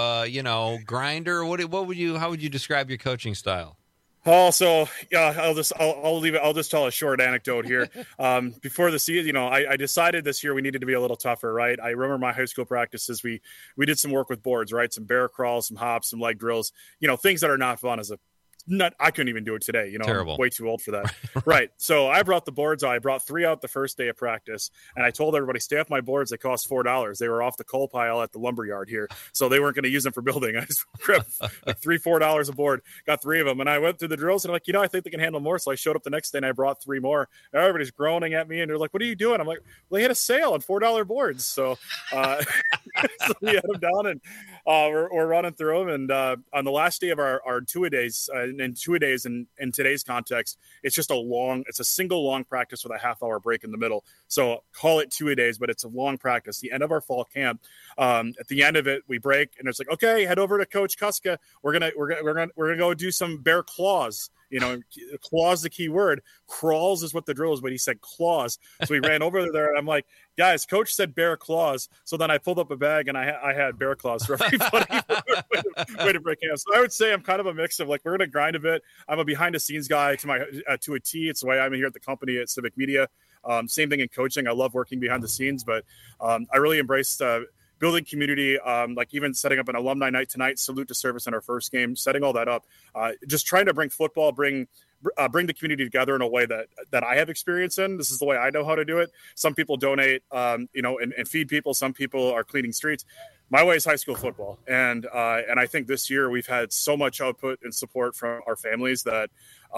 grinder? How would you describe your coaching style? Also, I'll leave it. I'll just tell a short anecdote here. Before the season, I decided this year we needed to be a little tougher, right? I remember my high school practices. We did some work with boards, right? Some bear crawls, some hops, some leg drills. Things that are not fun as a I couldn't even do it today. Terrible. I'm way too old for that. Right. So I brought the boards out. I brought 3 out the first day of practice, and I told everybody, stay off my boards. They cost $4. They were off the coal pile at the lumberyard here, so they weren't going to use them for building. I just grabbed like $3-4 a board, got 3 of them, and I went through the drills, and I'm like, I think they can handle more. So I showed up the next day, and I brought 3 more. And everybody's groaning at me, and they're like, what are you doing? I'm like, well, they had a sale on $4 boards. So, so we had them down, and we're running through them. And on the last day of our two-a-days, and two-a-days in today's context, it's a single long practice with a half-hour break in the middle. So call it two-a-days, but it's a long practice. The end of our fall camp, at the end of it, we break, and it's like, okay, head over to Coach Kuska. We're gonna go do some bear claws. Claws the key word. Crawls is what the drill is, but he said claws. So we ran over there, and I'm like, guys, Coach said bear claws. So then I pulled up a bag, and I had bear claws for everybody. Way to break camp. So I would say I'm kind of a mix of like, we're going to grind a bit. I'm a behind the scenes guy to a T. It's the way I'm here at the company at Civic Media. Same thing in coaching. I love working behind the scenes, but I really embraced building community, like even setting up an alumni night tonight, salute to service in our first game, setting all that up, just trying to bring football, bring the community together in a way that I have experience in. This is the way I know how to do it. Some people donate, and feed people. Some people are cleaning streets. My way is high school football. And I think this year we've had so much output and support from our families that,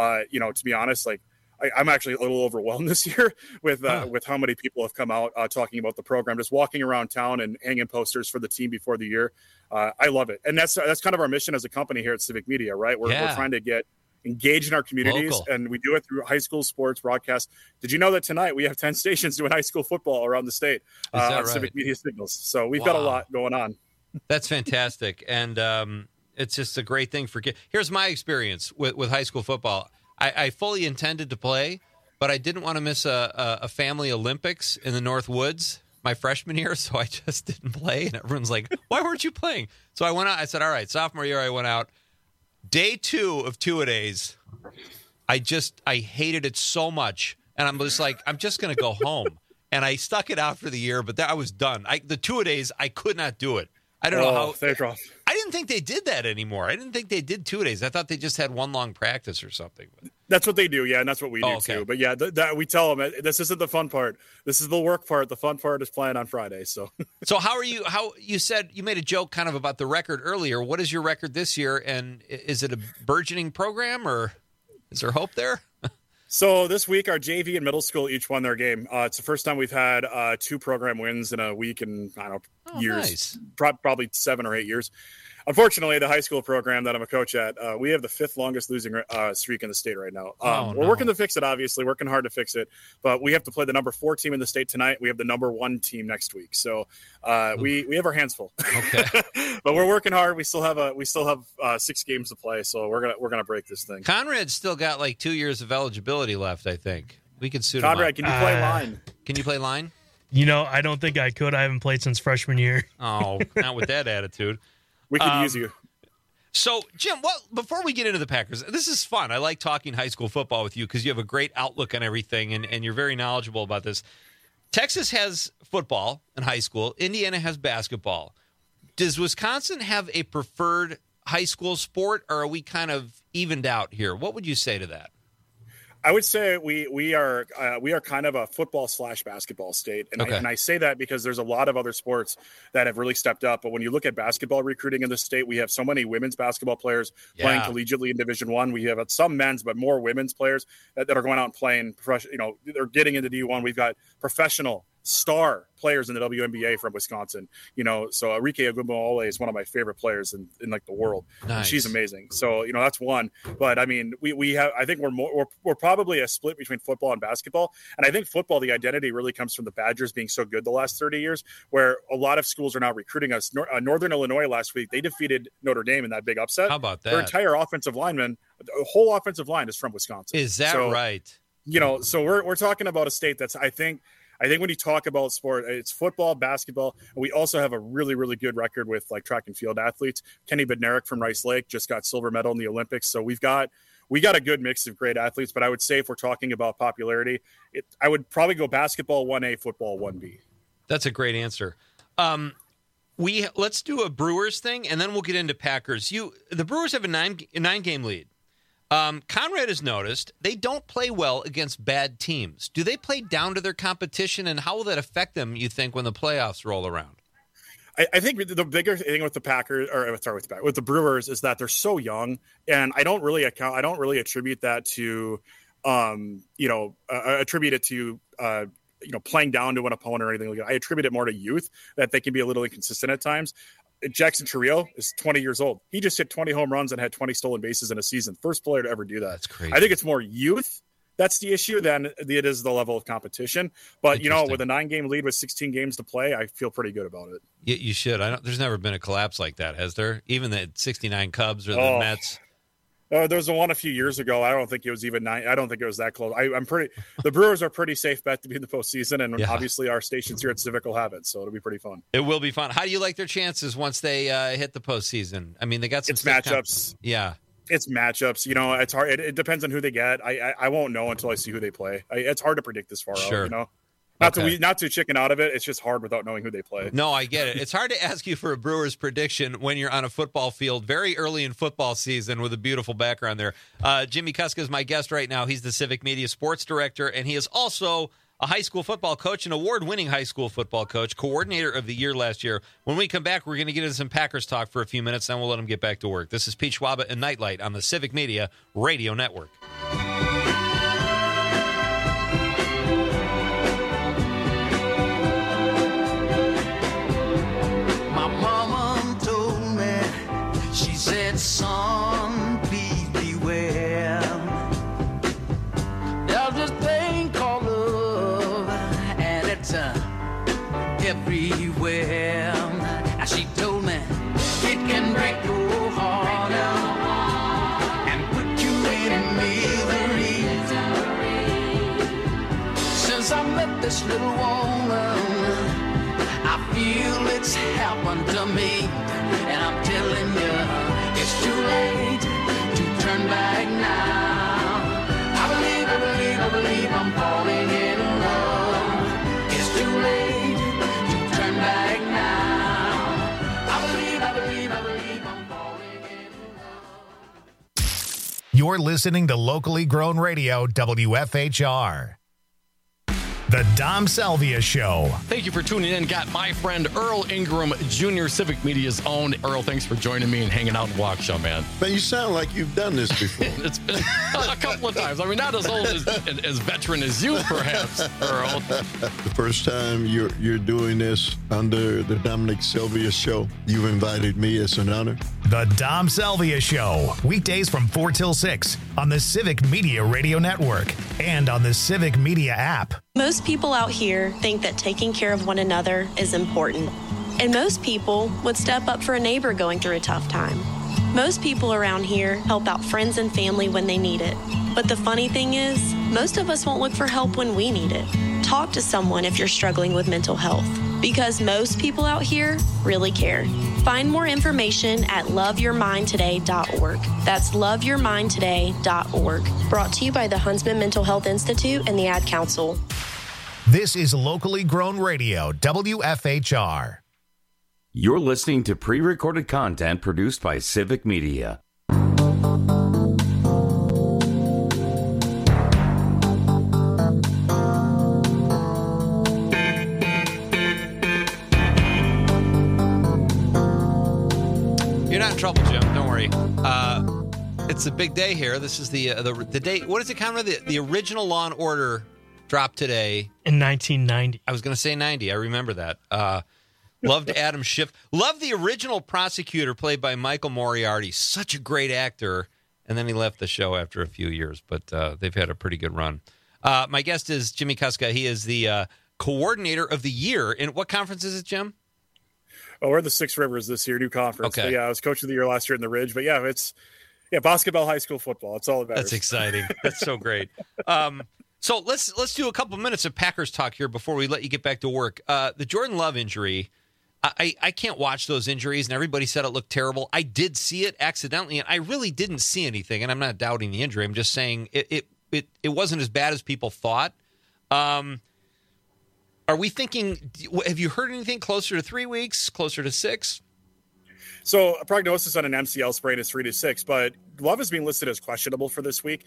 to be honest, like, I'm actually a little overwhelmed this year with how many people have come out talking about the program, just walking around town and hanging posters for the team before the year. I love it. And that's kind of our mission as a company here at Civic Media, right? We're trying to get engaged in our communities, local. And we do it through high school sports broadcast. Did you know that tonight we have 10 stations doing high school football around the state on right? Civic Media signals? So we've got a lot going on. That's fantastic. And it's just a great thing for kids. Here's my experience with high school football. I fully intended to play, but I didn't want to miss a family Olympics in the North Woods my freshman year, so I just didn't play. And everyone's like, why weren't you playing? So I went out. I said, all right, sophomore year I went out. Day 2 of two-a-days, I hated it so much. And I'm just like, I'm just going to go home. And I stuck it out for the year, but I was done. The two-a-days, I could not do it. I don't know how. Fair draw. I didn't think they did that anymore. I didn't think they did 2 days. I thought they just had one long practice or something. That's what they do, yeah, and that's what we do too. But yeah, that we tell them this isn't the fun part. This is the work part. The fun part is playing on Friday. So, so how you said you made a joke kind of about the record earlier. What is your record this year, and is it a burgeoning program, or is there hope there? So this week, our JV and middle school each won their game. It's the first time we've had 2 program wins in a week in, I don't know, years, nice. Probably 7 or 8 years. Unfortunately, the high school program that I'm a coach at, we have the 5th longest losing streak in the state right now. We're working to fix it, obviously, working hard to fix it. But we have to play the number 4 team in the state tonight. We have the number 1 team next week. So we have our hands full. Okay. But we're working hard. We still have 6 games to play. So we're gonna break this thing. Conrad's still got like 2 years of eligibility left, I think. We could suit Conrad, him can you play line? Can you play line? I don't think I could. I haven't played since freshman year. Oh, not with that attitude. We could use you. So, Jim, before we get into the Packers, this is fun. I like talking high school football with you because you have a great outlook on everything, and you're very knowledgeable about this. Texas has football in high school. Indiana has basketball. Does Wisconsin have a preferred high school sport, or are we kind of evened out here? What would you say to that? I would say we are kind of a football / basketball state, and I say that because there's a lot of other sports that have really stepped up. But when you look at basketball recruiting in the state, we have so many women's basketball players playing collegiately in Division I. We have some men's, but more women's players that are going out and playing. They're getting into D1. We've got professional star players in the WNBA from Wisconsin, so Arike Ogunbowale is one of my favorite players in like the world. Nice. She's amazing. So, that's one, but I mean, we have, I think we're probably a split between football and basketball. And I think football, the identity really comes from the Badgers being so good the last 30 years, where a lot of schools are now recruiting us. Northern Illinois last week, they defeated Notre Dame in that big upset. How about that? Their entire offensive lineman, the whole offensive line is from Wisconsin. Is that right? So we're talking about a state that's, I think when you talk about sport, it's football, basketball. And we also have a really, really good record with like track and field athletes. Kenny Bednarik from Rice Lake just got silver medal in the Olympics. So we got a good mix of great athletes. But I would say if we're talking about popularity, I would probably go basketball 1A, football 1B. That's a great answer. Let's do a Brewers thing, and then we'll get into Packers. The Brewers have a 9-game lead. Conrad has noticed they don't play well against bad teams. Do they play down to their competition, and how will that affect them, you think, when the playoffs roll around? I think the bigger thing with the Packers, with the Brewers, is that they're so young, and I don't really attribute that to, attribute it to, playing down to an opponent or anything like that. I attribute it more to youth, that they can be a little inconsistent at times. Jackson Chourio is 20 years old. He just hit 20 home runs and had 20 stolen bases in a season. First player to ever do that. That's crazy. I think it's more youth that's the issue than it is the level of competition. But, with a 9-game lead with 16 games to play, I feel pretty good about it. You should. There's never been a collapse like that, has there? Even the 69 Cubs or the Mets. There was one a few years ago. I don't think it was even 9. I don't think it was that close. The Brewers are pretty safe bet to be in the postseason, and obviously our stations here at Civic will have it, so it'll be pretty fun. It will be fun. How do you like their chances once they hit the postseason? I mean, they got some matchups. It's matchups. It's hard. It depends on who they get. I won't know until I see who they play. It's hard to predict this far out. Not to chicken out of it. It's just hard without knowing who they play. No, I get it. It's hard to ask you for a Brewers prediction when you're on a football field very early in football season with a beautiful background there. Jimmy Kuska is my guest right now. He's the Civic Media Sports Director, and he is also a high school football coach, an award-winning high school football coach, coordinator of the year last year. When we come back, we're going to get into some Packers talk for a few minutes, then we'll let him get back to work. This is Pete Schwaba and Nightlight on the Civic Media Radio Network. Son, please beware. There's this thing called love, and it's everywhere. And she told me it can break your heart and put you in misery. Since I met this little woman, I feel it's happened to me, and I'm telling you, it's too late to turn back now. I believe I'm falling in love. It's too late to turn back now. I believe I'm You're listening to locally grown radio WFHR. The Dom Salvia Show. Thank you for tuning in. Got my friend Earl Ingram, Jr., Civic Media's own. Earl, thanks for joining me and hanging out in Waukesha, man. Man, you sound like you've done this before. It's been a couple of times. I mean, not as old as veteran as you, perhaps, Earl. The first time you're doing this under the Dominic Sylvia Show, you've invited me. It's an honor. The Dom Salvia Show. Weekdays from 4 till 6 on the Civic Media Radio Network and on the Civic Media app. Most people out here think that taking care of one another is important. And most people would step up for a neighbor going through a tough time. Most people around here help out friends and family when they need it. But the funny thing is, most of us won't look for help when we need it. Talk to someone if you're struggling with mental health, because most people out here really care. Find more information at loveyourmindtoday.org. That's loveyourmindtoday.org. Brought to you by the Huntsman Mental Health Institute and the Ad Council. This is locally grown radio, WFHR. You're listening to pre-recorded content produced by Civic Media. You're not in trouble, Jim. Don't worry. It's a big day here. This is the day. What is it, Conrad? The original Law and Order dropped today in 1990. I was going to say 90. I remember that. Loved Adam Schiff. Loved the original prosecutor played by Michael Moriarty. Such a great actor. And then he left the show after a few years, but they've had a pretty good run. My guest is Jimmy Kuska. He is the coordinator of the year. In what conference is it, Jim? Oh, we're the Six Rivers this year, new conference. Okay. But yeah, I was coach of the year last year in the Ridge. But yeah, it's basketball, high school football. It's all that matters. That's exciting. That's so great. So let's do a couple minutes of Packers talk here before we let you get back to work. The Jordan Love injury, I can't watch those injuries, and everybody said it looked terrible. I did see it accidentally, and I really didn't see anything, and I'm not doubting the injury. I'm just saying it wasn't as bad as people thought. Are we thinking, have you heard anything closer to 3 weeks, closer to 6? So a prognosis on an MCL sprain is 3 to 6, but Love is being listed as questionable for this week.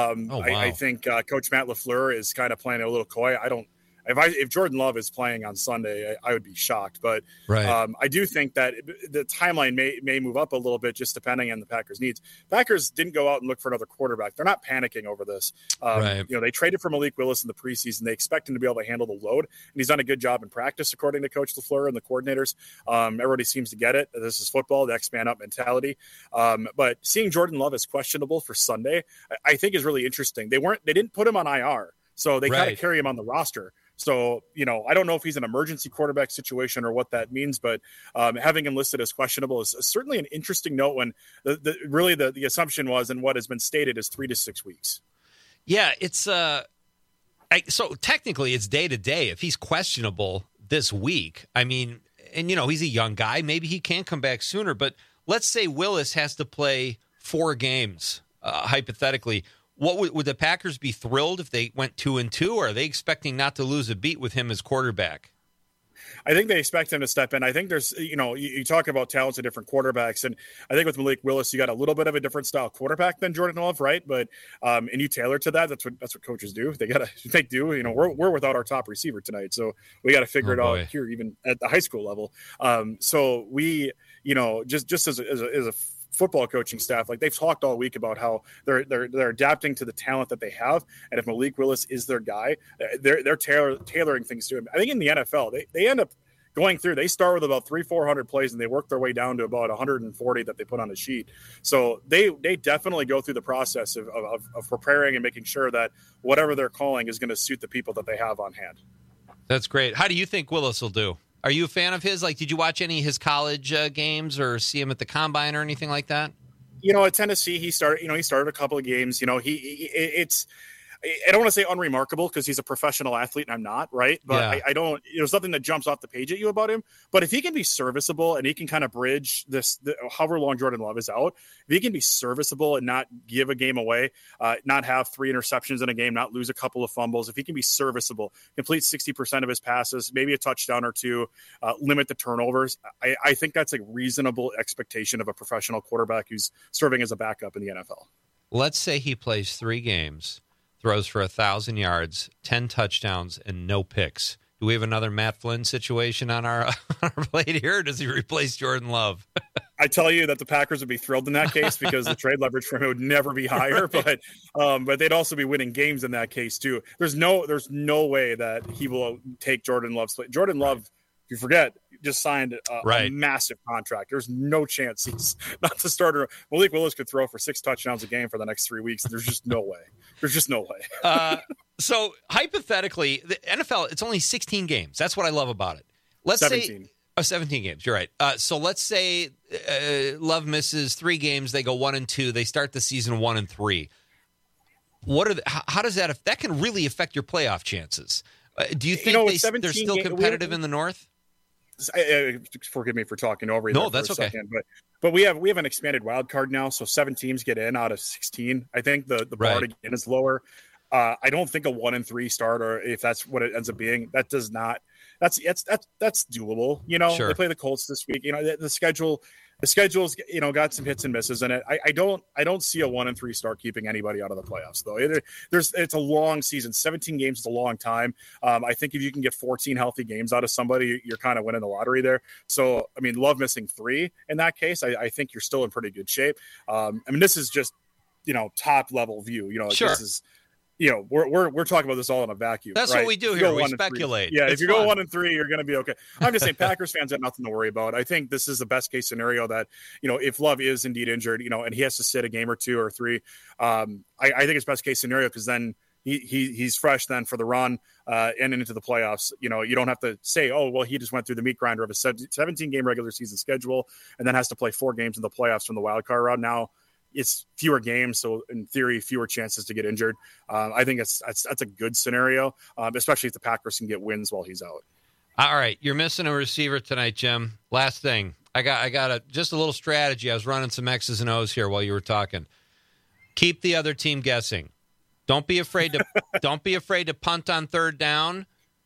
I think Coach Matt LaFleur is kind of playing a little coy. If Jordan Love is playing on Sunday, I would be shocked. But right. I do think that the timeline may move up a little bit, just depending on the Packers' needs. Packers didn't go out and look for another quarterback. They're not panicking over this. Right. They traded for Malik Willis in the preseason. They expect him to be able to handle the load, and he's done a good job in practice, according to Coach LaFleur and the coordinators. Everybody seems to get it. This is football, the X-Man up mentality. But seeing Jordan Love as questionable for Sunday, I think is really interesting. They didn't put him on IR, so they kind of carry him on the roster. So, I don't know if he's an emergency quarterback situation or what that means, but having him listed as questionable is certainly an interesting note when the assumption was, and what has been stated, is 3 to 6 weeks. Yeah, it's so technically it's day to day. If he's questionable this week, I mean, and he's a young guy, maybe he can come back sooner, but let's say Willis has to play 4 games, hypothetically. What would the Packers be thrilled if they went 2-2? Or are they expecting not to lose a beat with him as quarterback? I think they expect him to step in. I think there's, you talk about talents of different quarterbacks, and I think with Malik Willis, you got a little bit of a different style quarterback than Jordan Love, right? But and you tailor to that. That's what coaches do. They do. We're without our top receiver tonight, so we got to figure it out here, even at the high school level. So we, just as a football coaching staff, like they've talked all week about how they're adapting to the talent that they have, and if Malik Willis is their guy, they're tailoring things to him. I think in the NFL they end up going through. They start with about 300-400 plays, and they work their way down to about 140 that they put on a sheet. So they definitely go through the process of preparing and making sure that whatever they're calling is going to suit the people that they have on hand. That's great. How do you think Willis will do? Are you a fan of his? Like, did you watch any of his college games or see him at the combine or anything like that? At Tennessee, he started a couple of games. I don't want to say unremarkable because he's a professional athlete and I'm not, right? But yeah. I don't, there's nothing that jumps off the page at you about him. But if he can be serviceable and he can kind of bridge however long Jordan Love is out, if he can be serviceable and not give a game away, not have 3 interceptions in a game, not lose a couple of fumbles, if he can be serviceable, complete 60% of his passes, maybe a touchdown or 2, limit the turnovers, I think that's a reasonable expectation of a professional quarterback who's serving as a backup in the NFL. Let's say he plays 3 games, throws for 1,000 yards, 10 touchdowns, and no picks. Do we have another Matt Flynn situation on our plate here, or does he replace Jordan Love? I tell you that the Packers would be thrilled in that case because the trade leverage for him would never be higher, but they'd also be winning games in that case too. There's no way that he will take Jordan Love's place. Jordan Love, if you forget, just signed a massive contract. There's no chance he's not the starter. Malik Willis could throw for 6 touchdowns a game for the next 3 weeks. There's just no way. There's just no way. So hypothetically, the NFL, it's only 16 games. That's what I love about it. Let's 17. say 17 games. You're right. So let's say Love misses 3 games. They go 1-2. They start the season 1-3. How does that can really affect your playoff chances? Do you think they're still competitive in the North? Forgive me for talking over you. No, that's okay. Second, but we have an expanded wild card now, so 7 teams get in out of 16. I think the bar to get in is lower. I don't think a 1-3 start, or if that's what it ends up being, that does not. That's doable. You know, They play the Colts this week. You know, the schedule's got some hits and misses in it. I don't see a 1-3 start keeping anybody out of the playoffs though. It's a long season. 17 games is a long time. I think if you can get 14 healthy games out of somebody, you're kind of winning the lottery there. So I mean, Love missing 3 in that case, I think you're still in pretty good shape. I mean, this is just top level view. This is. We're talking about this all in a vacuum. That's right? what we do here. We speculate. Yeah, if you go 1-3, you're going to be okay. I'm just saying, Packers fans have nothing to worry about. I think this is the best case scenario that if Love is indeed injured, and he has to sit a game or 2 or 3. I think it's best case scenario because then he's fresh then for the run and into the playoffs. You don't have to say, oh well, he just went through the meat grinder of a 17 game regular season schedule and then has to play 4 games in the playoffs from the wild card round. Now it's fewer games, so in theory, fewer chances to get injured. I think that's a good scenario, especially if the Packers can get wins while he's out. All right, you're missing a receiver tonight, Jim. Last thing, I got just a little strategy. I was running some X's and O's here while you were talking. Keep the other team guessing. Don't be afraid to punt on 3rd down.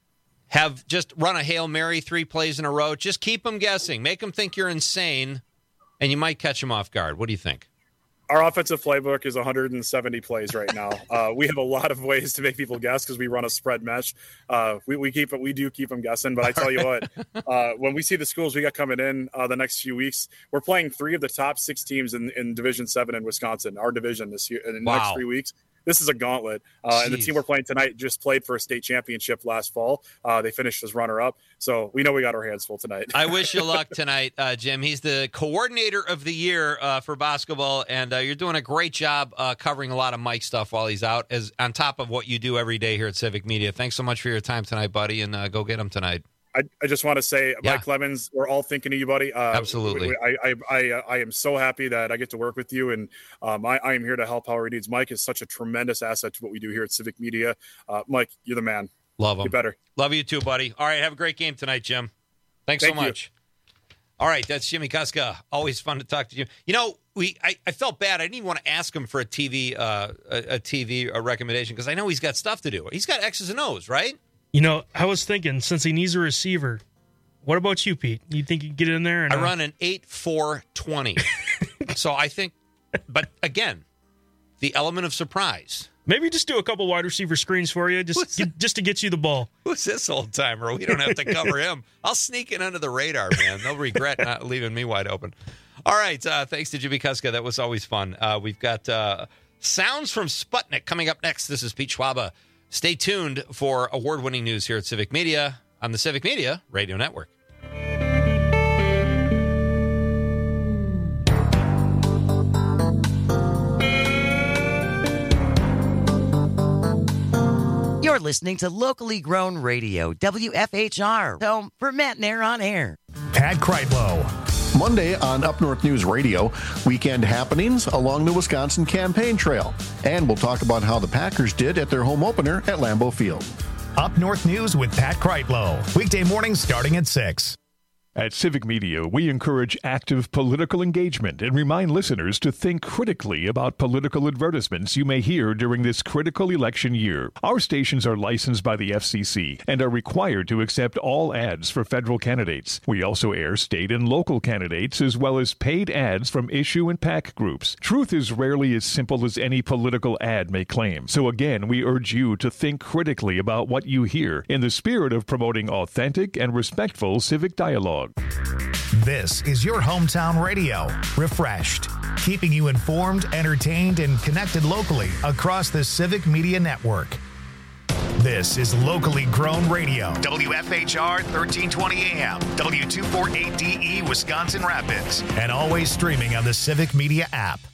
Just run a Hail Mary 3 plays in a row. Just keep them guessing. Make them think you're insane, and you might catch them off guard. What do you think? Our offensive playbook is 170 plays right now. We have a lot of ways to make people guess because we run a spread mesh. We do keep them guessing. But I tell you what, when we see the schools we got coming in the next few weeks, we're playing 3 of the top 6 teams in Division 7 in Wisconsin, our division this year. In the next 3 weeks, this is a gauntlet. And the team we're playing tonight just played for a state championship last fall. They finished as runner-up. So we know we got our hands full tonight. I wish you luck tonight, Jim. He's the coordinator of the year for basketball, and you're doing a great job covering a lot of Mike stuff while he's out, as on top of what you do every day here at Civic Media. Thanks so much for your time tonight, buddy, and go get him tonight. I just want to say, Mike Clemens, we're all thinking of you, buddy. Absolutely. I am so happy that I get to work with you, and I am here to help however he needs. Mike is such a tremendous asset to what we do here at Civic Media. Mike, you're the man. Love him. Get better. Love you too, buddy. All right, have a great game tonight, Jim. Thanks so much. All right, that's Jimmy Kuska. Always fun to talk to you. I felt bad. I didn't even want to ask him for a TV recommendation because I know he's got stuff to do. He's got X's and O's, right? I was thinking, since he needs a receiver, what about you, Pete? You think you can get in there? I run an 8-4-20. So I think, but again, the element of surprise. Maybe just do a couple wide receiver screens for you, just to get you the ball. Who's this old timer? We don't have to cover him. I'll sneak in under the radar, man. They'll regret not leaving me wide open. All right, thanks to Jimmy Kuska. That was always fun. We've got sounds from Sputnik coming up next. This is Pete Schwaba. Stay tuned for award-winning news here at Civic Media on the Civic Media Radio Network. You're listening to locally grown radio, WFHR, home for Matt Nair on air. Pat Kreitlow. Monday on Up North News Radio, weekend happenings along the Wisconsin campaign trail. And we'll talk about how the Packers did at their home opener at Lambeau Field. Up North News with Pat Kreitlow. Weekday mornings starting at 6. At Civic Media, we encourage active political engagement and remind listeners to think critically about political advertisements you may hear during this critical election year. Our stations are licensed by the FCC and are required to accept all ads for federal candidates. We also air state and local candidates as well as paid ads from issue and PAC groups. Truth is rarely as simple as any political ad may claim. So again, we urge you to think critically about what you hear in the spirit of promoting authentic and respectful civic dialogue. This is your hometown radio, Refreshed, keeping you informed, entertained, and connected locally across the Civic Media Network. This is locally grown radio, WFHR 1320 AM, W248DE Wisconsin Rapids, and always streaming on the Civic Media app.